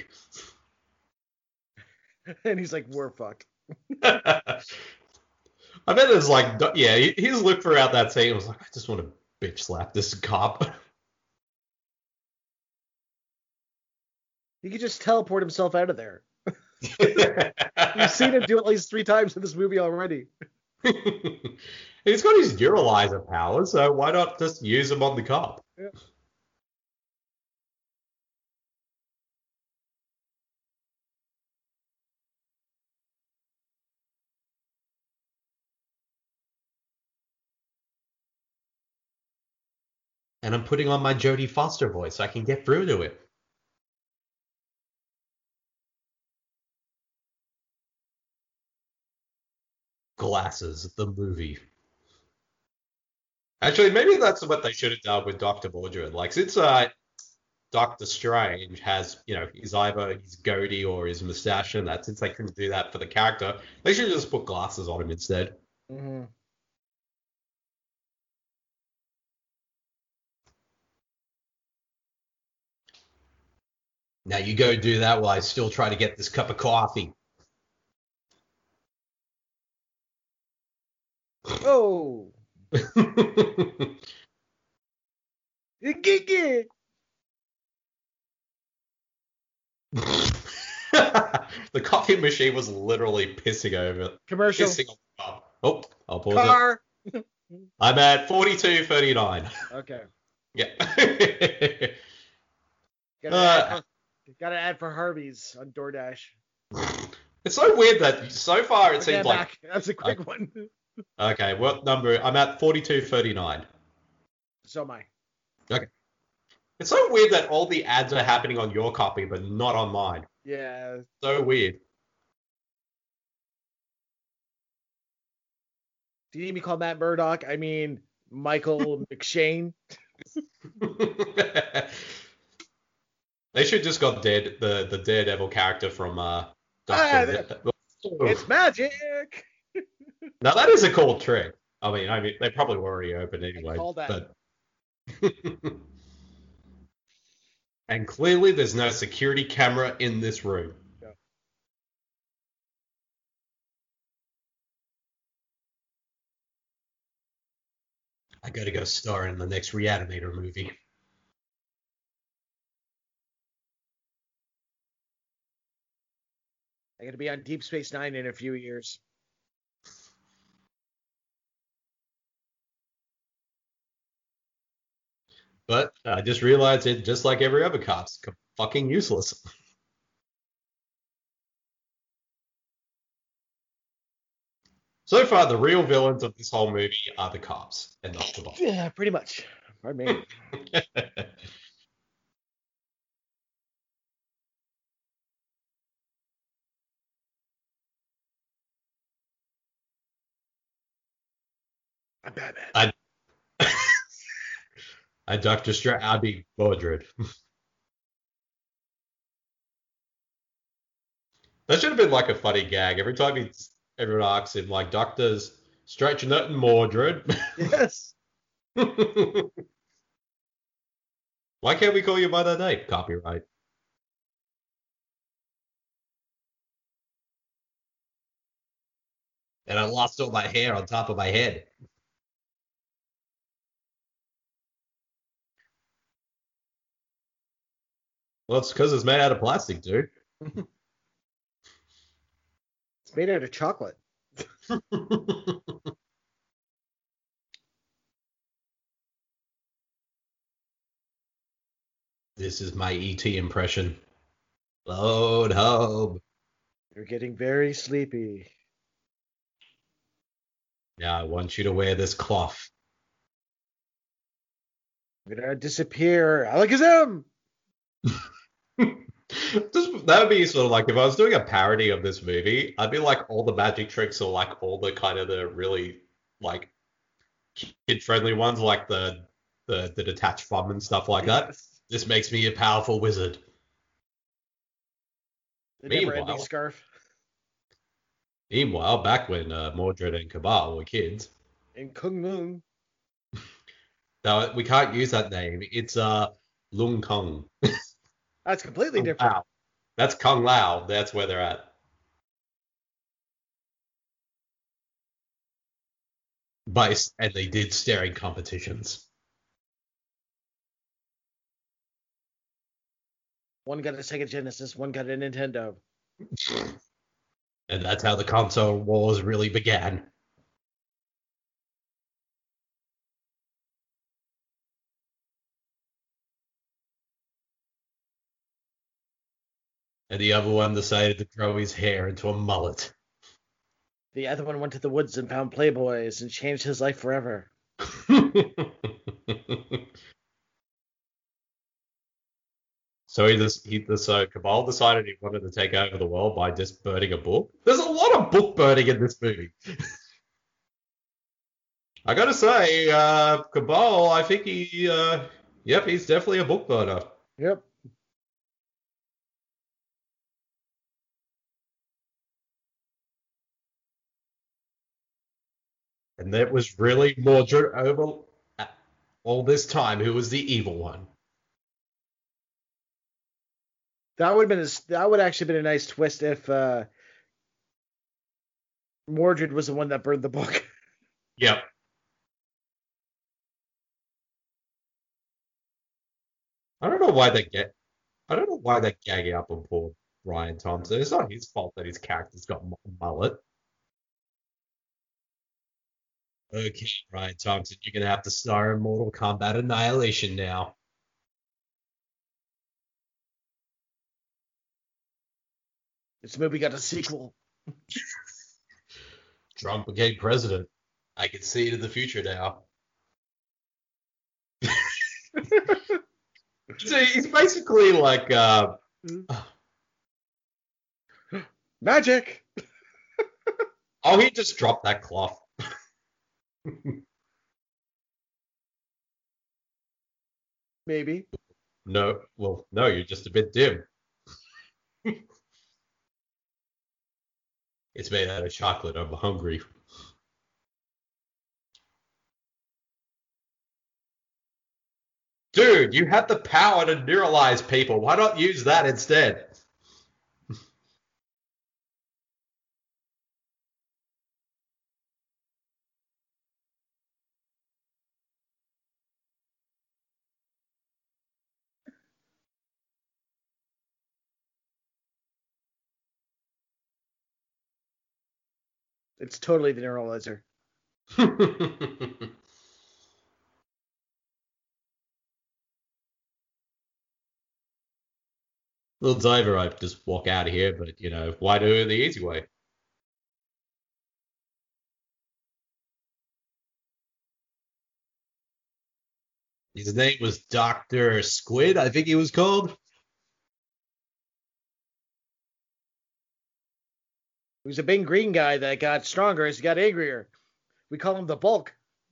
And he's like, we're fucked. I bet it's like, yeah, his look throughout that scene was like, I just want to bitch slap this cop. He could just teleport himself out of there. You've seen him do it at least three times in this movie already. He's got his neuralizer powers, so why not just use them on the cop? Yeah. And I'm putting on my Jodie Foster voice so I can get through to it. Glasses, the movie. Actually, maybe that's what they should have done with Doctor Mordred. Like, since uh, Doctor Strange has, you know, his either his goatee or his mustache, and that since they couldn't do that for the character, they should just put glasses on him instead. Mm-hmm. Now you go do that while I still try to get this cup of coffee. Oh. Gigi. The coffee machine was literally pissing over. Commercial. Pissing on the cup. Oh, I'll pause Car. it. I'm at forty-two thirty-nine. Okay. Yeah. Got Uh, an ad for Harvey's on DoorDash. It's so weird that so far it Okay, seems I'm like. back. That's a quick one. Okay, what number? I'm at forty-two thirty-nine. So am I. Okay. It's so weird that all the ads are happening on your copy, but not on mine. Yeah. So weird. Do you need me to call Matt Murdock? I mean, Michael McShane. They should just got dead the the Daredevil character from uh. Ah, Doctor It's magic. Now that is a cool trick. I mean, I mean, they probably were already open anyway. called that. But and clearly, there's no security camera in this room. Yeah. I gotta go star in the next Reanimator movie. I'm going to be on Deep Space Nine in a few years. But I just realized it, just like every other cop's fucking useless. So far, the real villains of this whole movie are the cops and not the boss. Yeah, pretty much. Pardon me. I'm Batman. I, I Doctor Strange. I'd be Mordred. That should have been like a funny gag. Every time he, everyone asks him, like, Doctors Strange and Mordred. Yes. Why can't we call you by that name? Copyright. And I lost all my hair on top of my head. Well, it's because it's made out of plastic, dude. It's made out of chocolate. This is my E T impression. Load home. You're getting very sleepy. Now I want you to wear this cloth. I'm gonna disappear. Alakazam! Just, that would be sort of like if I was doing a parody of this movie, I'd be like all the magic tricks or like all the kind of the really like kid friendly ones, like the the, the detached thumb and stuff like that. Yes. This makes me a powerful wizard. The Meanwhile- never-ending scarf. Meanwhile, back when uh, Mordred and Cabal were kids, And Kung Moon. now we can't use that name. It's uh Lung Kong. That's completely Kung different. Lao. That's Kung Lao. That's where they're at. Vice, and they did staring competitions. One got a Sega Genesis, one got a Nintendo. And that's how the console wars really began. And the other one decided to grow his hair into a mullet. The other one went to the woods and found Playboys and changed his life forever. So he just he so Cabal decided he wanted to take over the world by just burning a book. There's a lot of book burning in this movie. I gotta say, uh, Cabal, I think he, uh, yep, he's definitely a book burner. Yep. And that was really Mordred over all this time, who was the evil one. That would have been a, that would actually been a nice twist if uh, Mordred was the one that burned the book. Yep. I don't know why they get. I don't know why they're gagging up on poor Ryan Thompson. It's not his fault that his character's got a mullet. Okay, Ryan Thompson, you're gonna have to star in Mortal Kombat Annihilation now. This movie got a sequel. Trump became president. I can see it in the future now. So he's basically like uh Magic. Oh, he just dropped that cloth. Maybe. No, well, no, you're just a bit dim. It's made out of chocolate. I'm hungry. Dude, you have the power to neuralize people. Why not use that instead? It's totally the neuralizer. Well, it's over. I just walk out of here, but, you know, why do it the easy way? His name was Doctor Squid, I think he was called. He was a big green guy that got stronger as he got angrier. We call him the Bulk.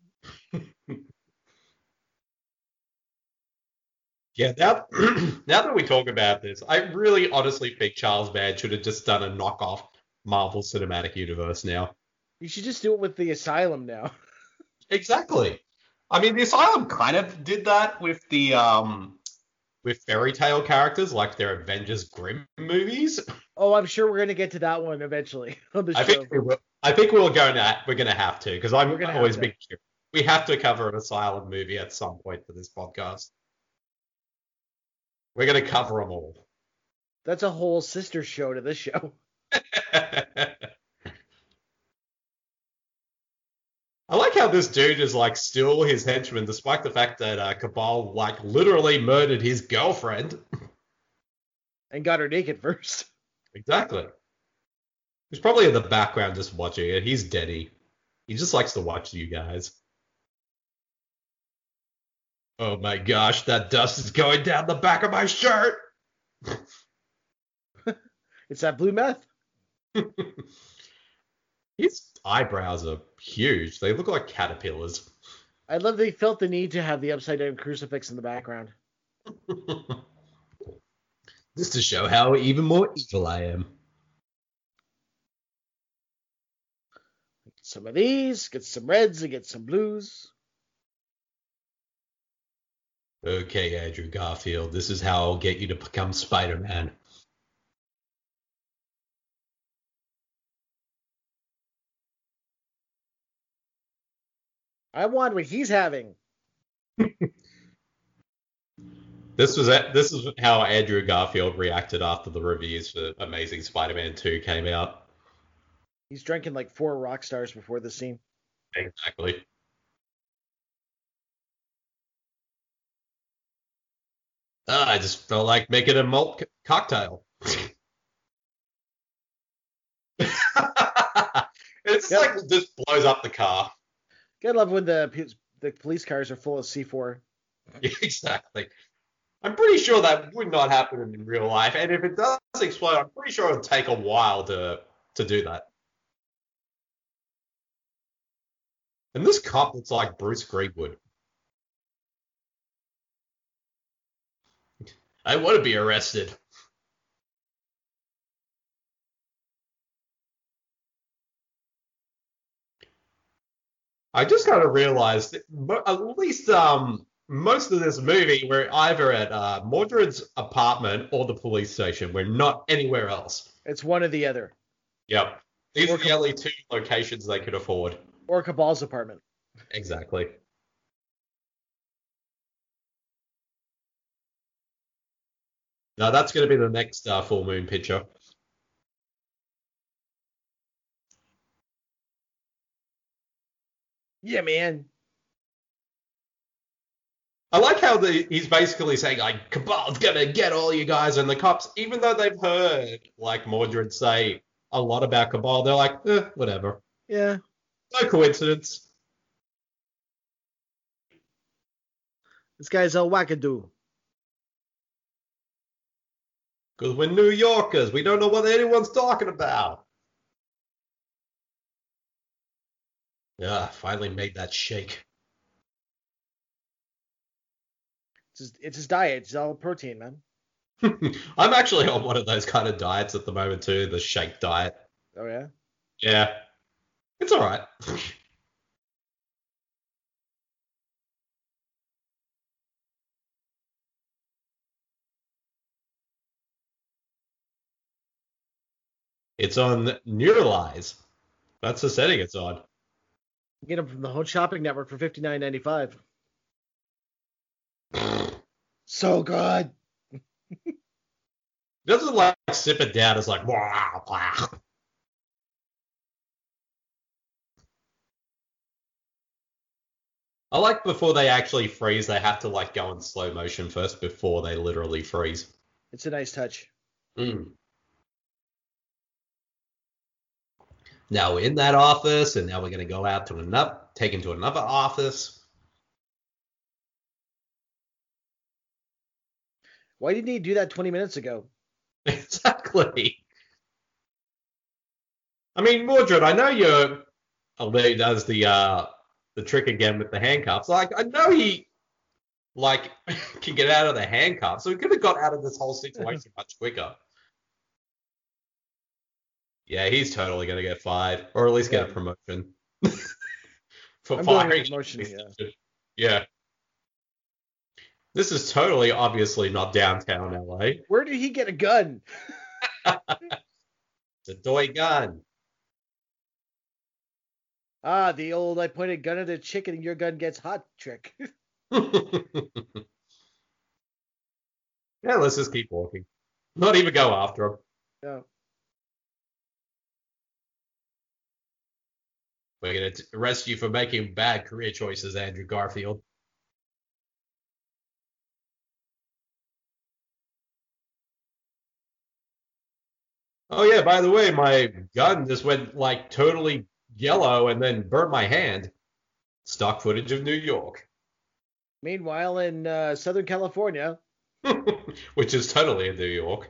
Yeah, now, now that we talk about this, I really honestly think Charles Band should have just done a knockoff Marvel Cinematic Universe now. You should just do it with the Asylum now. Exactly. I mean, the Asylum kind of did that with the um with fairy tale characters, like their Avengers Grimm movies. Oh, I'm sure we're gonna get to that one eventually on the I show. think we will. I think we're going to we're going to have to, because I'm We're gonna always have been curious. We have to cover an Asylum movie at some point for this podcast. We're going to cover them all. That's a whole sister show to this show. I like how this dude is like still his henchman, despite the fact that uh, Cabal like literally murdered his girlfriend. And got her naked first. Exactly. He's probably in the background just watching it. He's deady. He just likes to watch you guys. Oh my gosh, that dust is going down the back of my shirt. It's that blue meth. His eyebrows are huge. They look like caterpillars. I love they felt the need to have the upside down crucifix in the background. Just to show how even more evil I am. Get some of these, get some reds, and get some blues. Okay, Andrew Garfield, this is how I'll get you to become Spider-Man. I want what he's having. This was this is how Andrew Garfield reacted after the reviews for Amazing Spider-Man two came out. He's drinking like four rock stars before the scene. Exactly. Ah, I just felt like making a malt c- cocktail. It's Yep. like just blows up the car. Gotta love when the the police cars are full of C four. Yeah, exactly. I'm pretty sure that would not happen in real life, and if it does explode, I'm pretty sure it'll take a while to to do that. And this cop looks like Bruce Greenwood. I want to be arrested. I just kind of realized that mo- at least um most of this movie we're either at uh, Mordred's apartment or the police station. We're not anywhere else. It's one or the other. Yep. These Or are the only two locations they could afford. Or Cabal's apartment. Exactly. Now that's going to be the next uh, full moon picture. Yeah, man. I like how the he's basically saying like Cabal's gonna get all you guys, and the cops, even though they've heard like Mordred say a lot about Cabal, they're like, eh, whatever. Yeah. No coincidence. This guy's a wackadoo. Because we're New Yorkers, we don't know what anyone's talking about. Yeah, finally made that shake. It's his, it's his diet. It's all protein, man. I'm actually on one of those kind of diets at the moment too, the shake diet. Oh, yeah? Yeah. It's all right. It's on Neuralize. That's the setting it's on. Get them from the Home Shopping Network for fifty-nine ninety-five. So good. Doesn't like sip it down. It's like, wow, wow. I like before they actually freeze, they have to like go in slow motion first before they literally freeze. It's a nice touch. Mm. Now we're in that office, and now we're going to go out to another, take him to another office. Why didn't he do that twenty minutes ago? Exactly. I mean, Mordred, I know you're. Oh, there he does the uh the trick again with the handcuffs. Like, I know he like can get out of the handcuffs, so he could have got out of this whole situation much quicker. Yeah, he's totally gonna get fired, or at least get Yeah. a promotion for I'm going firing. with promotion, yeah. Yeah. This is totally obviously not downtown L A. Where did he get a gun? It's a toy gun. Ah, the old I point a gun at a chicken and your gun gets hot trick. Yeah, let's just keep walking. Not even go after him. No. We're going to arrest you for making bad career choices, Andrew Garfield. Oh, yeah, by the way, my gun just went like totally yellow and then burnt my hand. Stock footage of New York, Meanwhile, in uh, Southern California, which is totally in New York.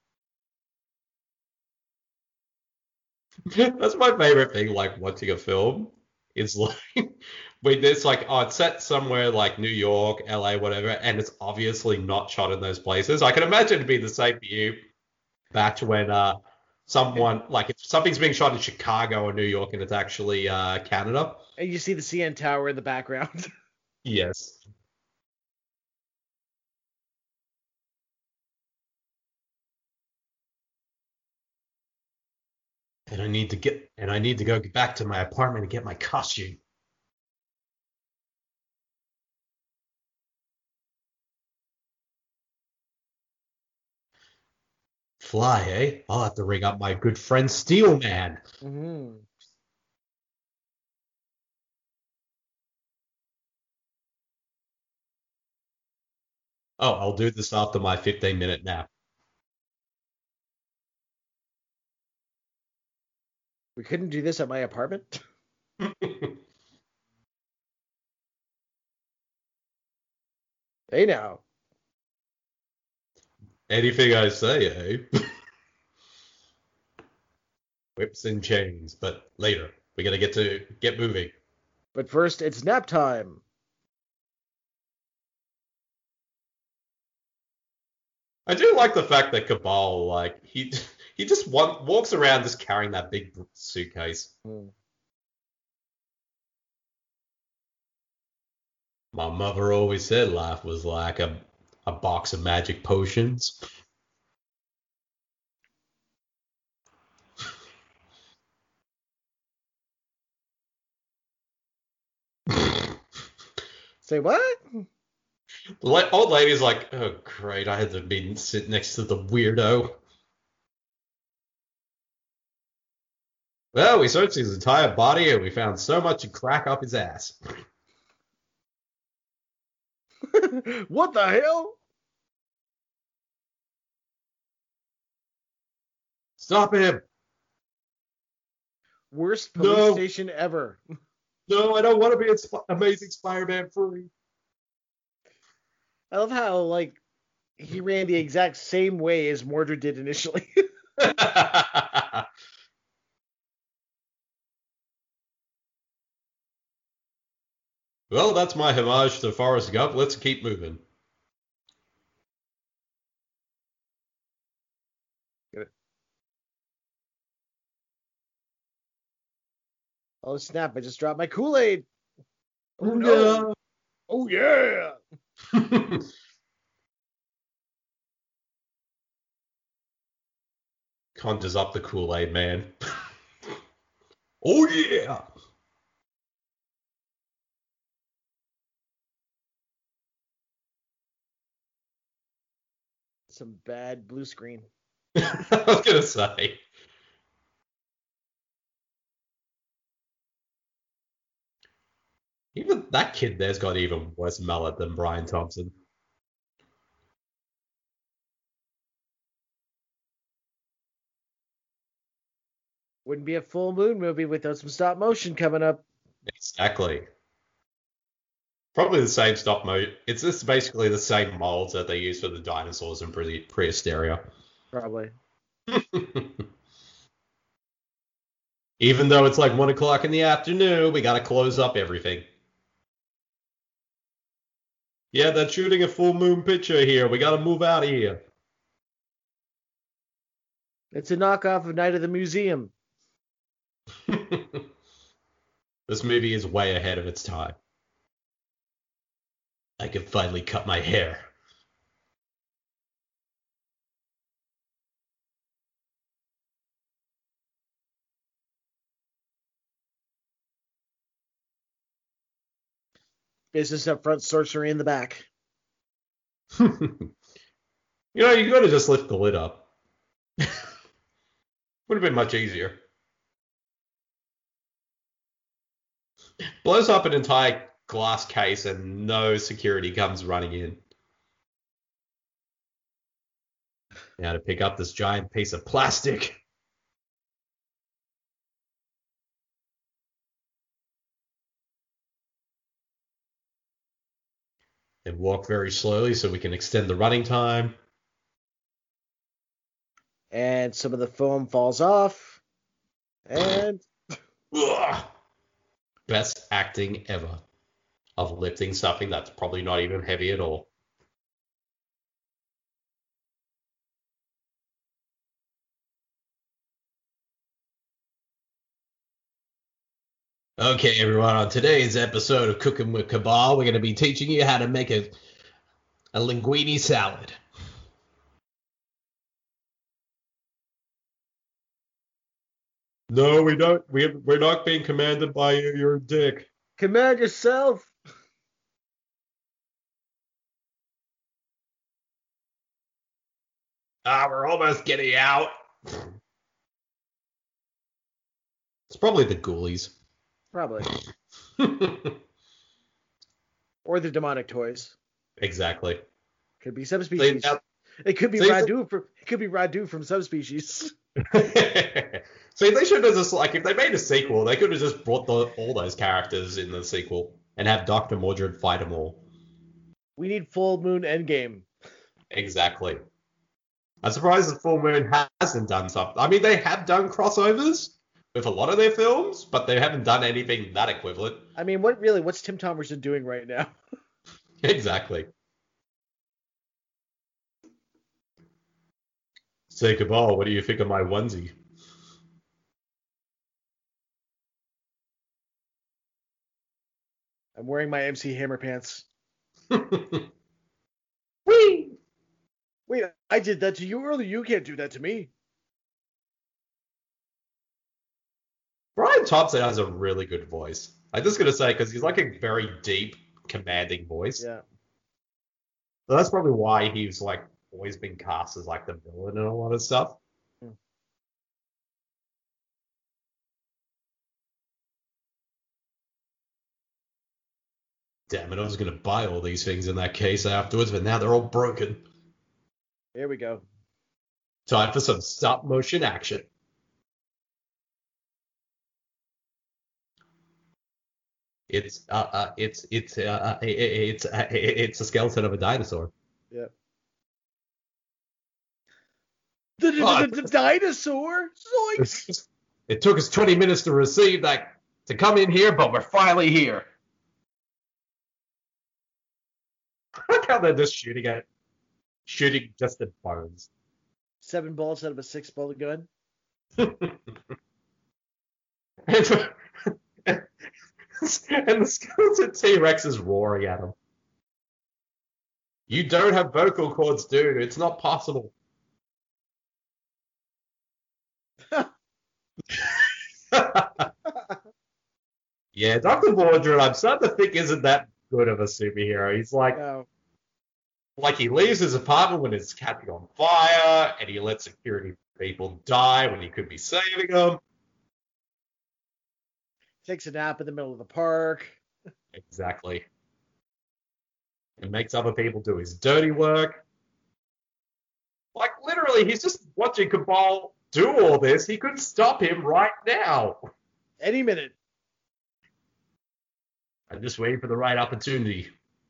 That's my favorite thing, like watching a film. It's like when it's like, oh, it's set somewhere like New York, L A, whatever, and it's obviously not shot in those places. I can imagine it'd be the same for you back to when uh someone like if something's being shot in Chicago or New York and it's actually uh Canada. and you see the C N Tower in the background. Yes. And I need to get and I need to go back to my apartment and get my costume. Fly, eh? I'll have to ring up my good friend Steelman. Mm-hmm. Oh, I'll do this after my fifteen minute nap. We couldn't do this at my apartment. Hey now. Anything I say, eh? Whips and chains, but later. We gotta get to get moving. But first, it's nap time. I do like the fact that Cabal, like, he he just wa- walks around just carrying that big suitcase. Hmm. My mother always said life was like a, a box of magic potions. Say what? The la- old lady's like, oh, great, I had to be sit next to the weirdo. Well, we searched his entire body and we found so much to crack up his ass. What the hell? Stop him! Worst police No. station ever. No, I don't want to be in Sp- Amazing Spider-Man three. I love how, like, he ran the exact same way as Mordred did initially. Well, that's my homage to Forrest Gump. Let's keep moving. Oh, snap, I just dropped my Kool-Aid. Oh, Oh, no. Oh, yeah. Conjures up the Kool-Aid man. Oh, yeah! Some bad blue screen. I was going to say. Even that kid there's got even worse mullet than Brian Thompson. Wouldn't be a full moon movie without some stop motion coming up. Exactly. Probably the same stop motion. It's just basically the same molds that they use for the dinosaurs in pre- Prehysteria. Probably. Even though it's like one o'clock in the afternoon, we gotta close up everything. Yeah, they're shooting a full moon picture here. We gotta move out of here. It's a knockoff of Night of the Museum. This movie is way ahead of its time. I can finally cut my hair. Business up front, sorcery in the back. You know, you gotta just lift the lid up. Would have been much easier. Blows up an entire glass case and no security comes running in. Now to pick up this giant piece of plastic. And walk very slowly so we can extend the running time. And some of the foam falls off. And Ugh. Best acting ever of lifting something that's probably not even heavy at all. Okay, everyone, on today's episode of Cooking with Cabal, we're going to be teaching you how to make a, a linguine salad. No, we don't. We, we're not being commanded by you. You're a dick. command yourself. Ah, we're almost getting out. It's probably the ghoulies. Probably. Or the demonic toys. Exactly. Could be subspecies. Now- It could be See, Radu from it could be Radu from subspecies. See, they should have just, like, if they made a sequel, they could have just brought the, all those characters in the sequel and have Doctor Mordred fight them all. We need full moon endgame. Exactly. I'm surprised the Full Moon hasn't done something. I mean, they have done crossovers with a lot of their films, but they haven't done anything that equivalent. I mean, what really? What's Tim Thomerson doing right now? Exactly. Say, Cabal, what do you think of my onesie? I'm wearing my M C Hammer pants. Whee! Wait, I did that to you earlier. You can't do that to me. Brian Thompson has a really good voice. I'm just gonna say because he's like a very deep, commanding voice. Yeah. So that's probably why he's like always been cast as like the villain and a lot of stuff. Hmm. Damn it! I was gonna buy all these things in that case afterwards, but now they're all broken. Here we go. Time for some stop motion action. It's uh, uh it's it's uh, uh it's uh, it's a skeleton of a dinosaur. Yep. The, the, Oh, the, the dinosaur? Zoinks! It took us twenty minutes to receive that to come in here, but we're finally here. Look how they're just shooting at shooting just at bones. Seven bullets out of a six bullet gun. and, and the skeleton T-Rex is roaring at him. You don't have vocal cords, dude. It's not possible. Yeah, Doctor Mordred, I'm starting to think isn't that good of a superhero. He's like, No. like he leaves his apartment when it's catching on fire, and he lets security people die when he could be saving them. Takes a nap in the middle of the park. Exactly. And makes other people do his dirty work. Like, literally, he's just watching Cabal do all this. He could stop him right now. Any minute. I'm just waiting for the right opportunity.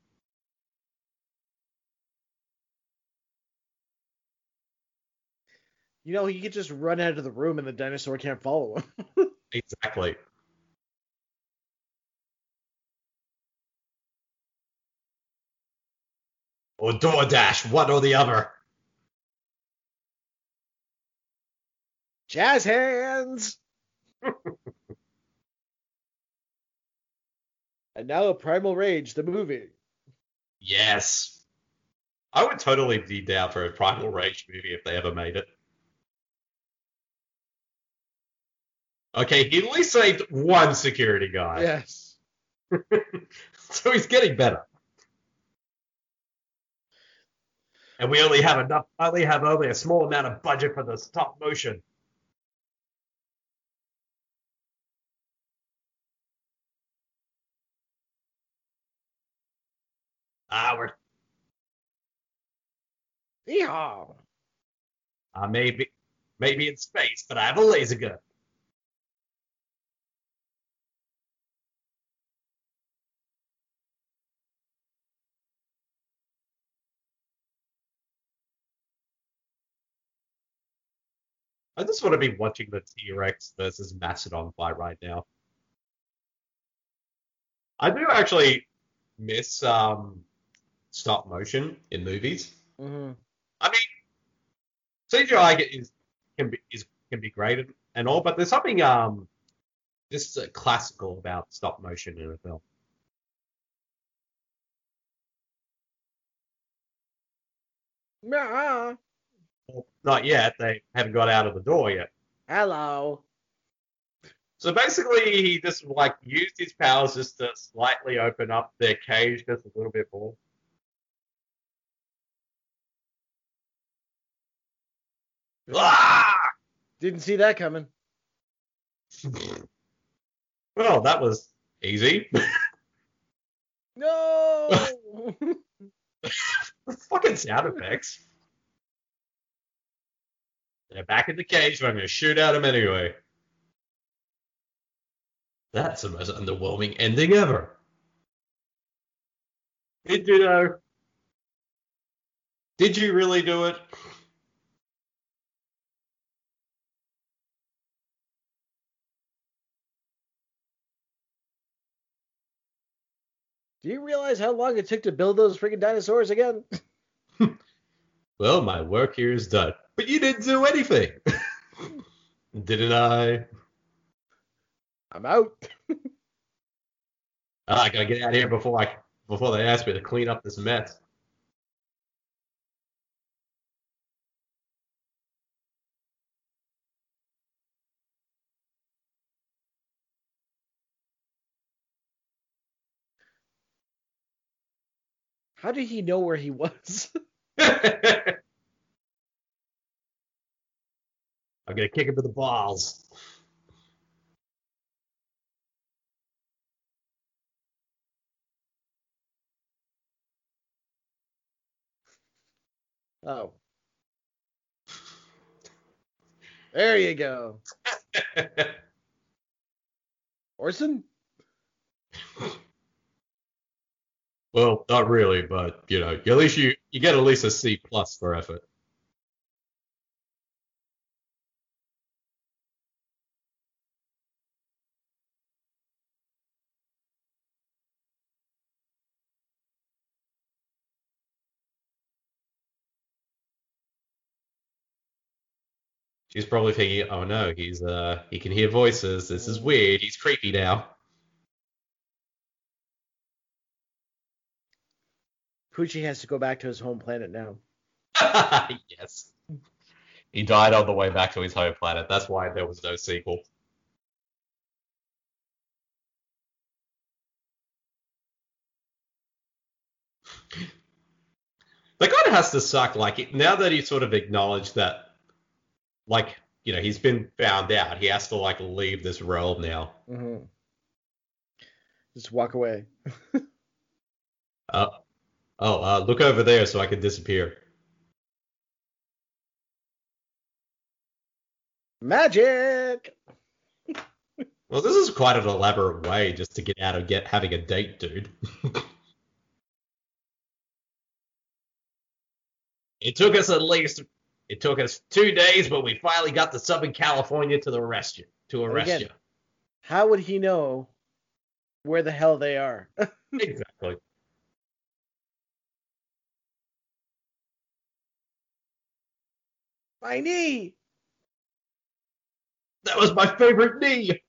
You know, he could just run out of the room and the dinosaur can't follow him. Exactly. Or DoorDash, one or the other. Jazz hands! And now Primal Rage, the movie. Yes. I would totally be down for a Primal Rage movie if they ever made it. Okay, he at least saved one security guy. Yes. So he's getting better. And we only have enough, only have only a small amount of budget for the stop motion. Ah, we're Yeehaw! uh, maybe maybe in space, but I have a laser gun. I just want to be watching the T-Rex versus Mastodon fight right now. I do actually miss um, stop motion in movies. Mm-hmm. I mean, C G I is can be is can be great and, and all, but there's something um just uh, classical about stop motion in a film. Yeah. Well, not yet. They haven't got out of the door yet. Hello. So basically, he just like used his powers just to slightly open up their cage just a little bit more. Ah! Didn't see that coming. Well, that was easy. No. Fucking sound effects. They're back in the cage, but I'm going to shoot at him anyway. That's the most underwhelming ending ever. Did you know? Did you really do it? Do you realize how long it took to build those freaking dinosaurs again? Well, my work here is done. But you didn't do anything. Didn't I? I'm out. Ah, I gotta get out of here before I before they ask me to clean up this mess. How did he know where he was? I'm gonna kick him to the balls. Oh. There you go. Orson? Well, not really, but you know, at least you you get at least a C plus for effort. She's probably thinking, "Oh no, he's uh he can hear voices. This is weird. He's creepy now." Poochie has to go back to his home planet now. Yes. He died on the way back to his home planet. That's why there was no sequel. That kind of has to suck. Like, now that he's sort of acknowledged that, like, you know, he's been found out, he has to, like, leave this realm now. Mm-hmm. Just walk away. uh, oh, uh, look over there so I can disappear. Magic! Well, this is quite an elaborate way just to get out of get having a date, dude. It took us at least, it took us two days, but we finally got to Southern California to arrest you. To arrest Again, you. How would he know where the hell they are? Exactly. My knee! That was my favorite knee.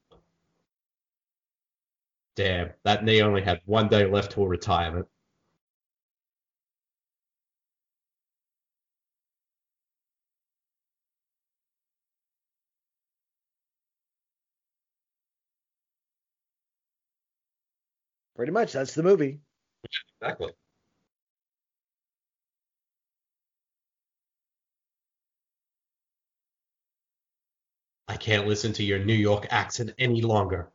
Damn, that knee only had one day left till retirement. Pretty much, that's the movie. Exactly. I can't listen to your New York accent any longer.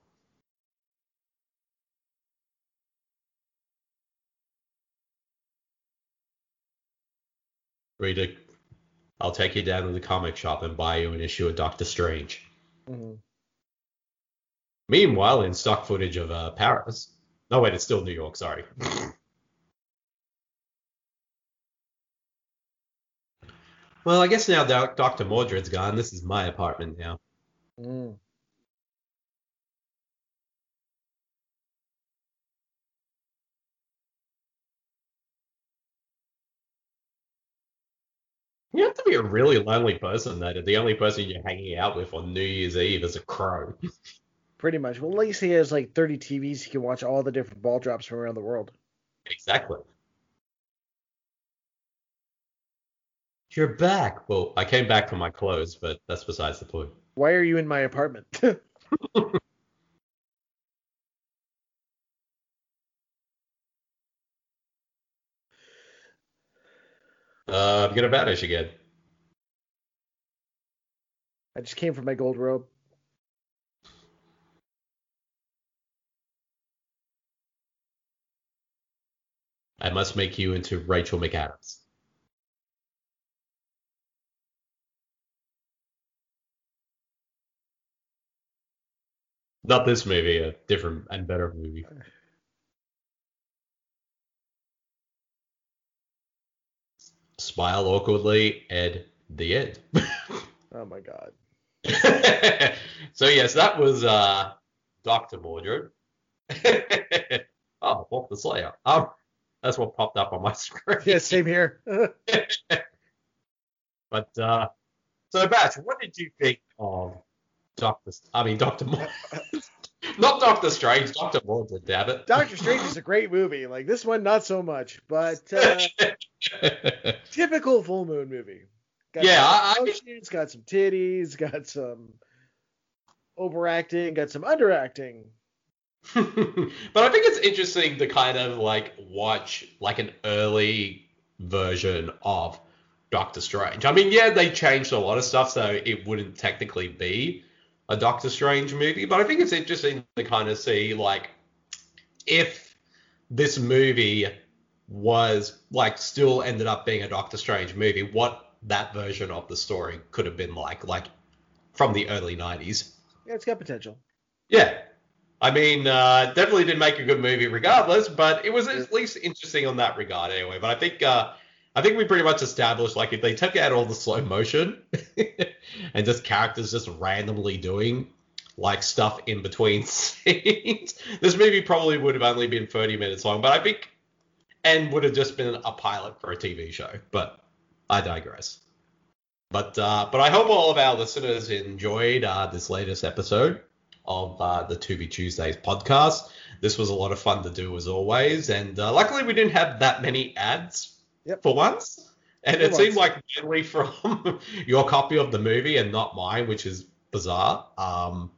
Rita, I'll take you down to the comic shop and buy you an issue of Doctor Strange. Mm-hmm. Meanwhile, in stock footage of uh, Paris. No, wait, it's still New York, sorry. Well, I guess now that Doctor Mordred's gone, this is my apartment now. Mm. You have to be a really lonely person, though, that the only person you're hanging out with on New Year's Eve is a crow. Pretty much. Well, at least he has like thirty T Vs. He can watch all the different ball drops from around the world. Exactly. You're back. Well, I came back for my clothes, but that's besides the point. Why are you in my apartment? Uh, I'm gonna vanish again. I just came for my gold robe. I must make you into Rachel McAdams. Not this movie, a different and better movie. Smile awkwardly, Ed, the end. Oh my god. So yes, that was uh, Doctor Mordred. oh, Walk the Slayer. Um, that's what popped up on my screen. Yeah, same here. But uh, so, Batch, what did you think of Doctor? I mean, Doctor Mordred. Not Doctor Strange, Doctor Mordred, damn it. Doctor Strange is a great movie. Like this one, not so much, but uh, typical full moon movie. Got Yeah, some I- I- emotions, got some titties, got some overacting, got some underacting. But I think it's interesting to kind of like watch like an early version of Doctor Strange. I mean, yeah, they changed a lot of stuff, so it wouldn't technically be a Doctor Strange movie, but I think it's interesting to kind of see like if this movie was like still ended up being a Doctor Strange movie, what that version of the story could have been like, like from the early nineties. Yeah, it's got potential. Yeah. I mean, uh, definitely didn't make a good movie regardless, but it was at least interesting on that regard anyway. But I think uh, I think we pretty much established, like, if they took out all the slow motion and just characters just randomly doing, like, stuff in between scenes, this movie probably would have only been thirty minutes long. But I think, and would have just been a pilot for a T V show. But I digress. But uh, but I hope all of our listeners enjoyed uh, this latest episode of uh, the To Be Tuesdays podcast. This was a lot of fun to do as always, and uh, luckily we didn't have that many ads Yep. for once. And For it seemed once. like mainly from your copy of the movie and not mine, which is bizarre. Um,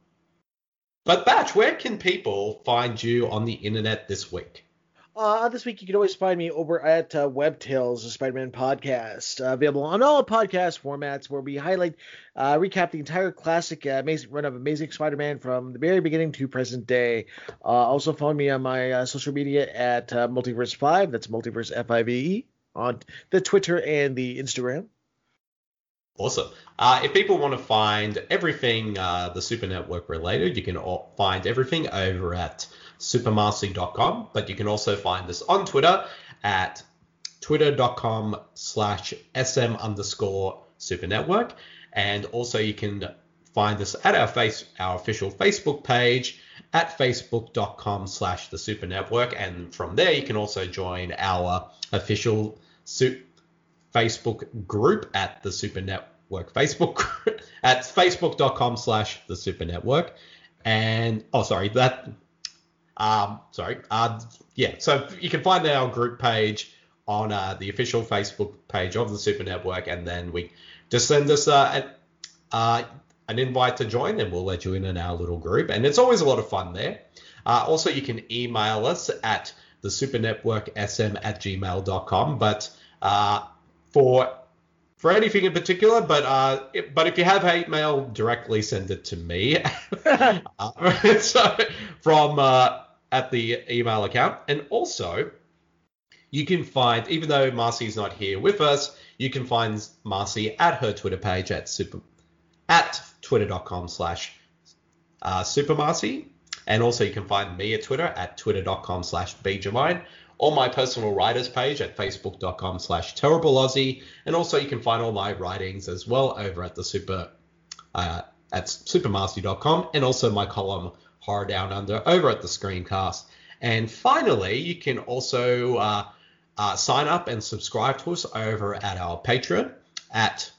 but Batch, where can people find you on the internet this week? Uh, this week, you can always find me over at uh, Web Tales, the Spider-Man podcast, uh, available on all podcast formats, where we highlight, uh, recap the entire classic uh, amazing run of Amazing Spider-Man from the very beginning to present day. Uh, also, follow me on my uh, social media at uh, Multiverse five. That's Multiverse F I V E on the Twitter and the Instagram. Awesome. Uh, if people want to find everything uh, the Super Network related, you can all find everything over at supermarcy dot com, but you can also find us on Twitter at twitter.com slash sm underscore super network. And also you can find us at our face, our official Facebook page at facebook.com slash the super network. And from there, you can also join our official su- Facebook group at the Super Network Facebook at facebook.com slash the Super Network. And, oh, sorry, that, um, sorry, uh, yeah, so you can find our group page on uh, the official Facebook page of the Super Network, and then we just send us uh, an, uh, an invite to join, and we'll let you in in our little group. And it's always a lot of fun there. Uh, also, you can email us at the supernetworksm at gmail dot com, but uh, for for anything in particular, but uh, if, but if you have hate mail, directly send it to me. uh, so from uh, at the email account, and also you can find, even though Marcy's not here with us, you can find Marcy at her Twitter page at super at twitter.com slash uh, supermarcy, and also you can find me at Twitter at twitter.com slash bjamine, or my personal writers page at facebook.com slash terrible Aussie, and also you can find all my writings as well over at the super uh, at supermarcy dot com, and also my column Horror Down Under over at the Screencast. And finally, you can also uh, uh, sign up and subscribe to us over at our Patreon at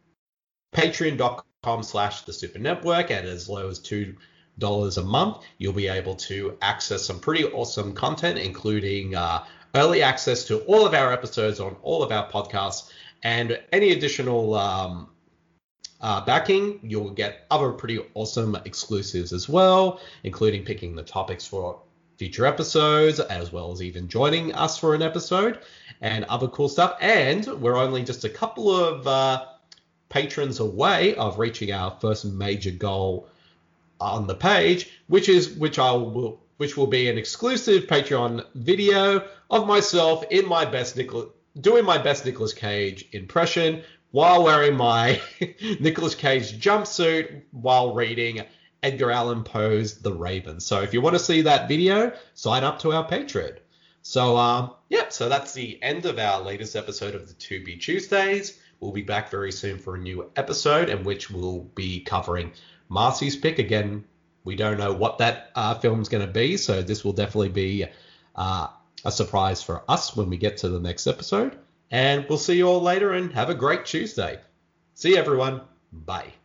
patreon.com slash the super network. At as low as two dollars a month, you'll be able to access some pretty awesome content, including uh, early access to all of our episodes on all of our podcasts, and any additional um, uh, backing, you'll get other pretty awesome exclusives as well, including picking the topics for future episodes, as well as even joining us for an episode and other cool stuff. And we're only just a couple of uh, patrons away of reaching our first major goal on the page, which is which I will which will be an exclusive Patreon video of myself in my best Nicolas doing my best Nicolas Cage impression while wearing my Nicolas Cage jumpsuit while reading Edgar Allan Poe's The Raven. So if you want to see that video, sign up to our Patreon. So um yeah, so that's the end of our latest episode of the To Be Tuesdays. We'll be back very soon for a new episode in which we'll be covering Marcy's pick. Again, we don't know what that uh, film's going to be, so this will definitely be uh, a surprise for us when we get to the next episode. And we'll see you all later and have a great Tuesday. See you, everyone. Bye.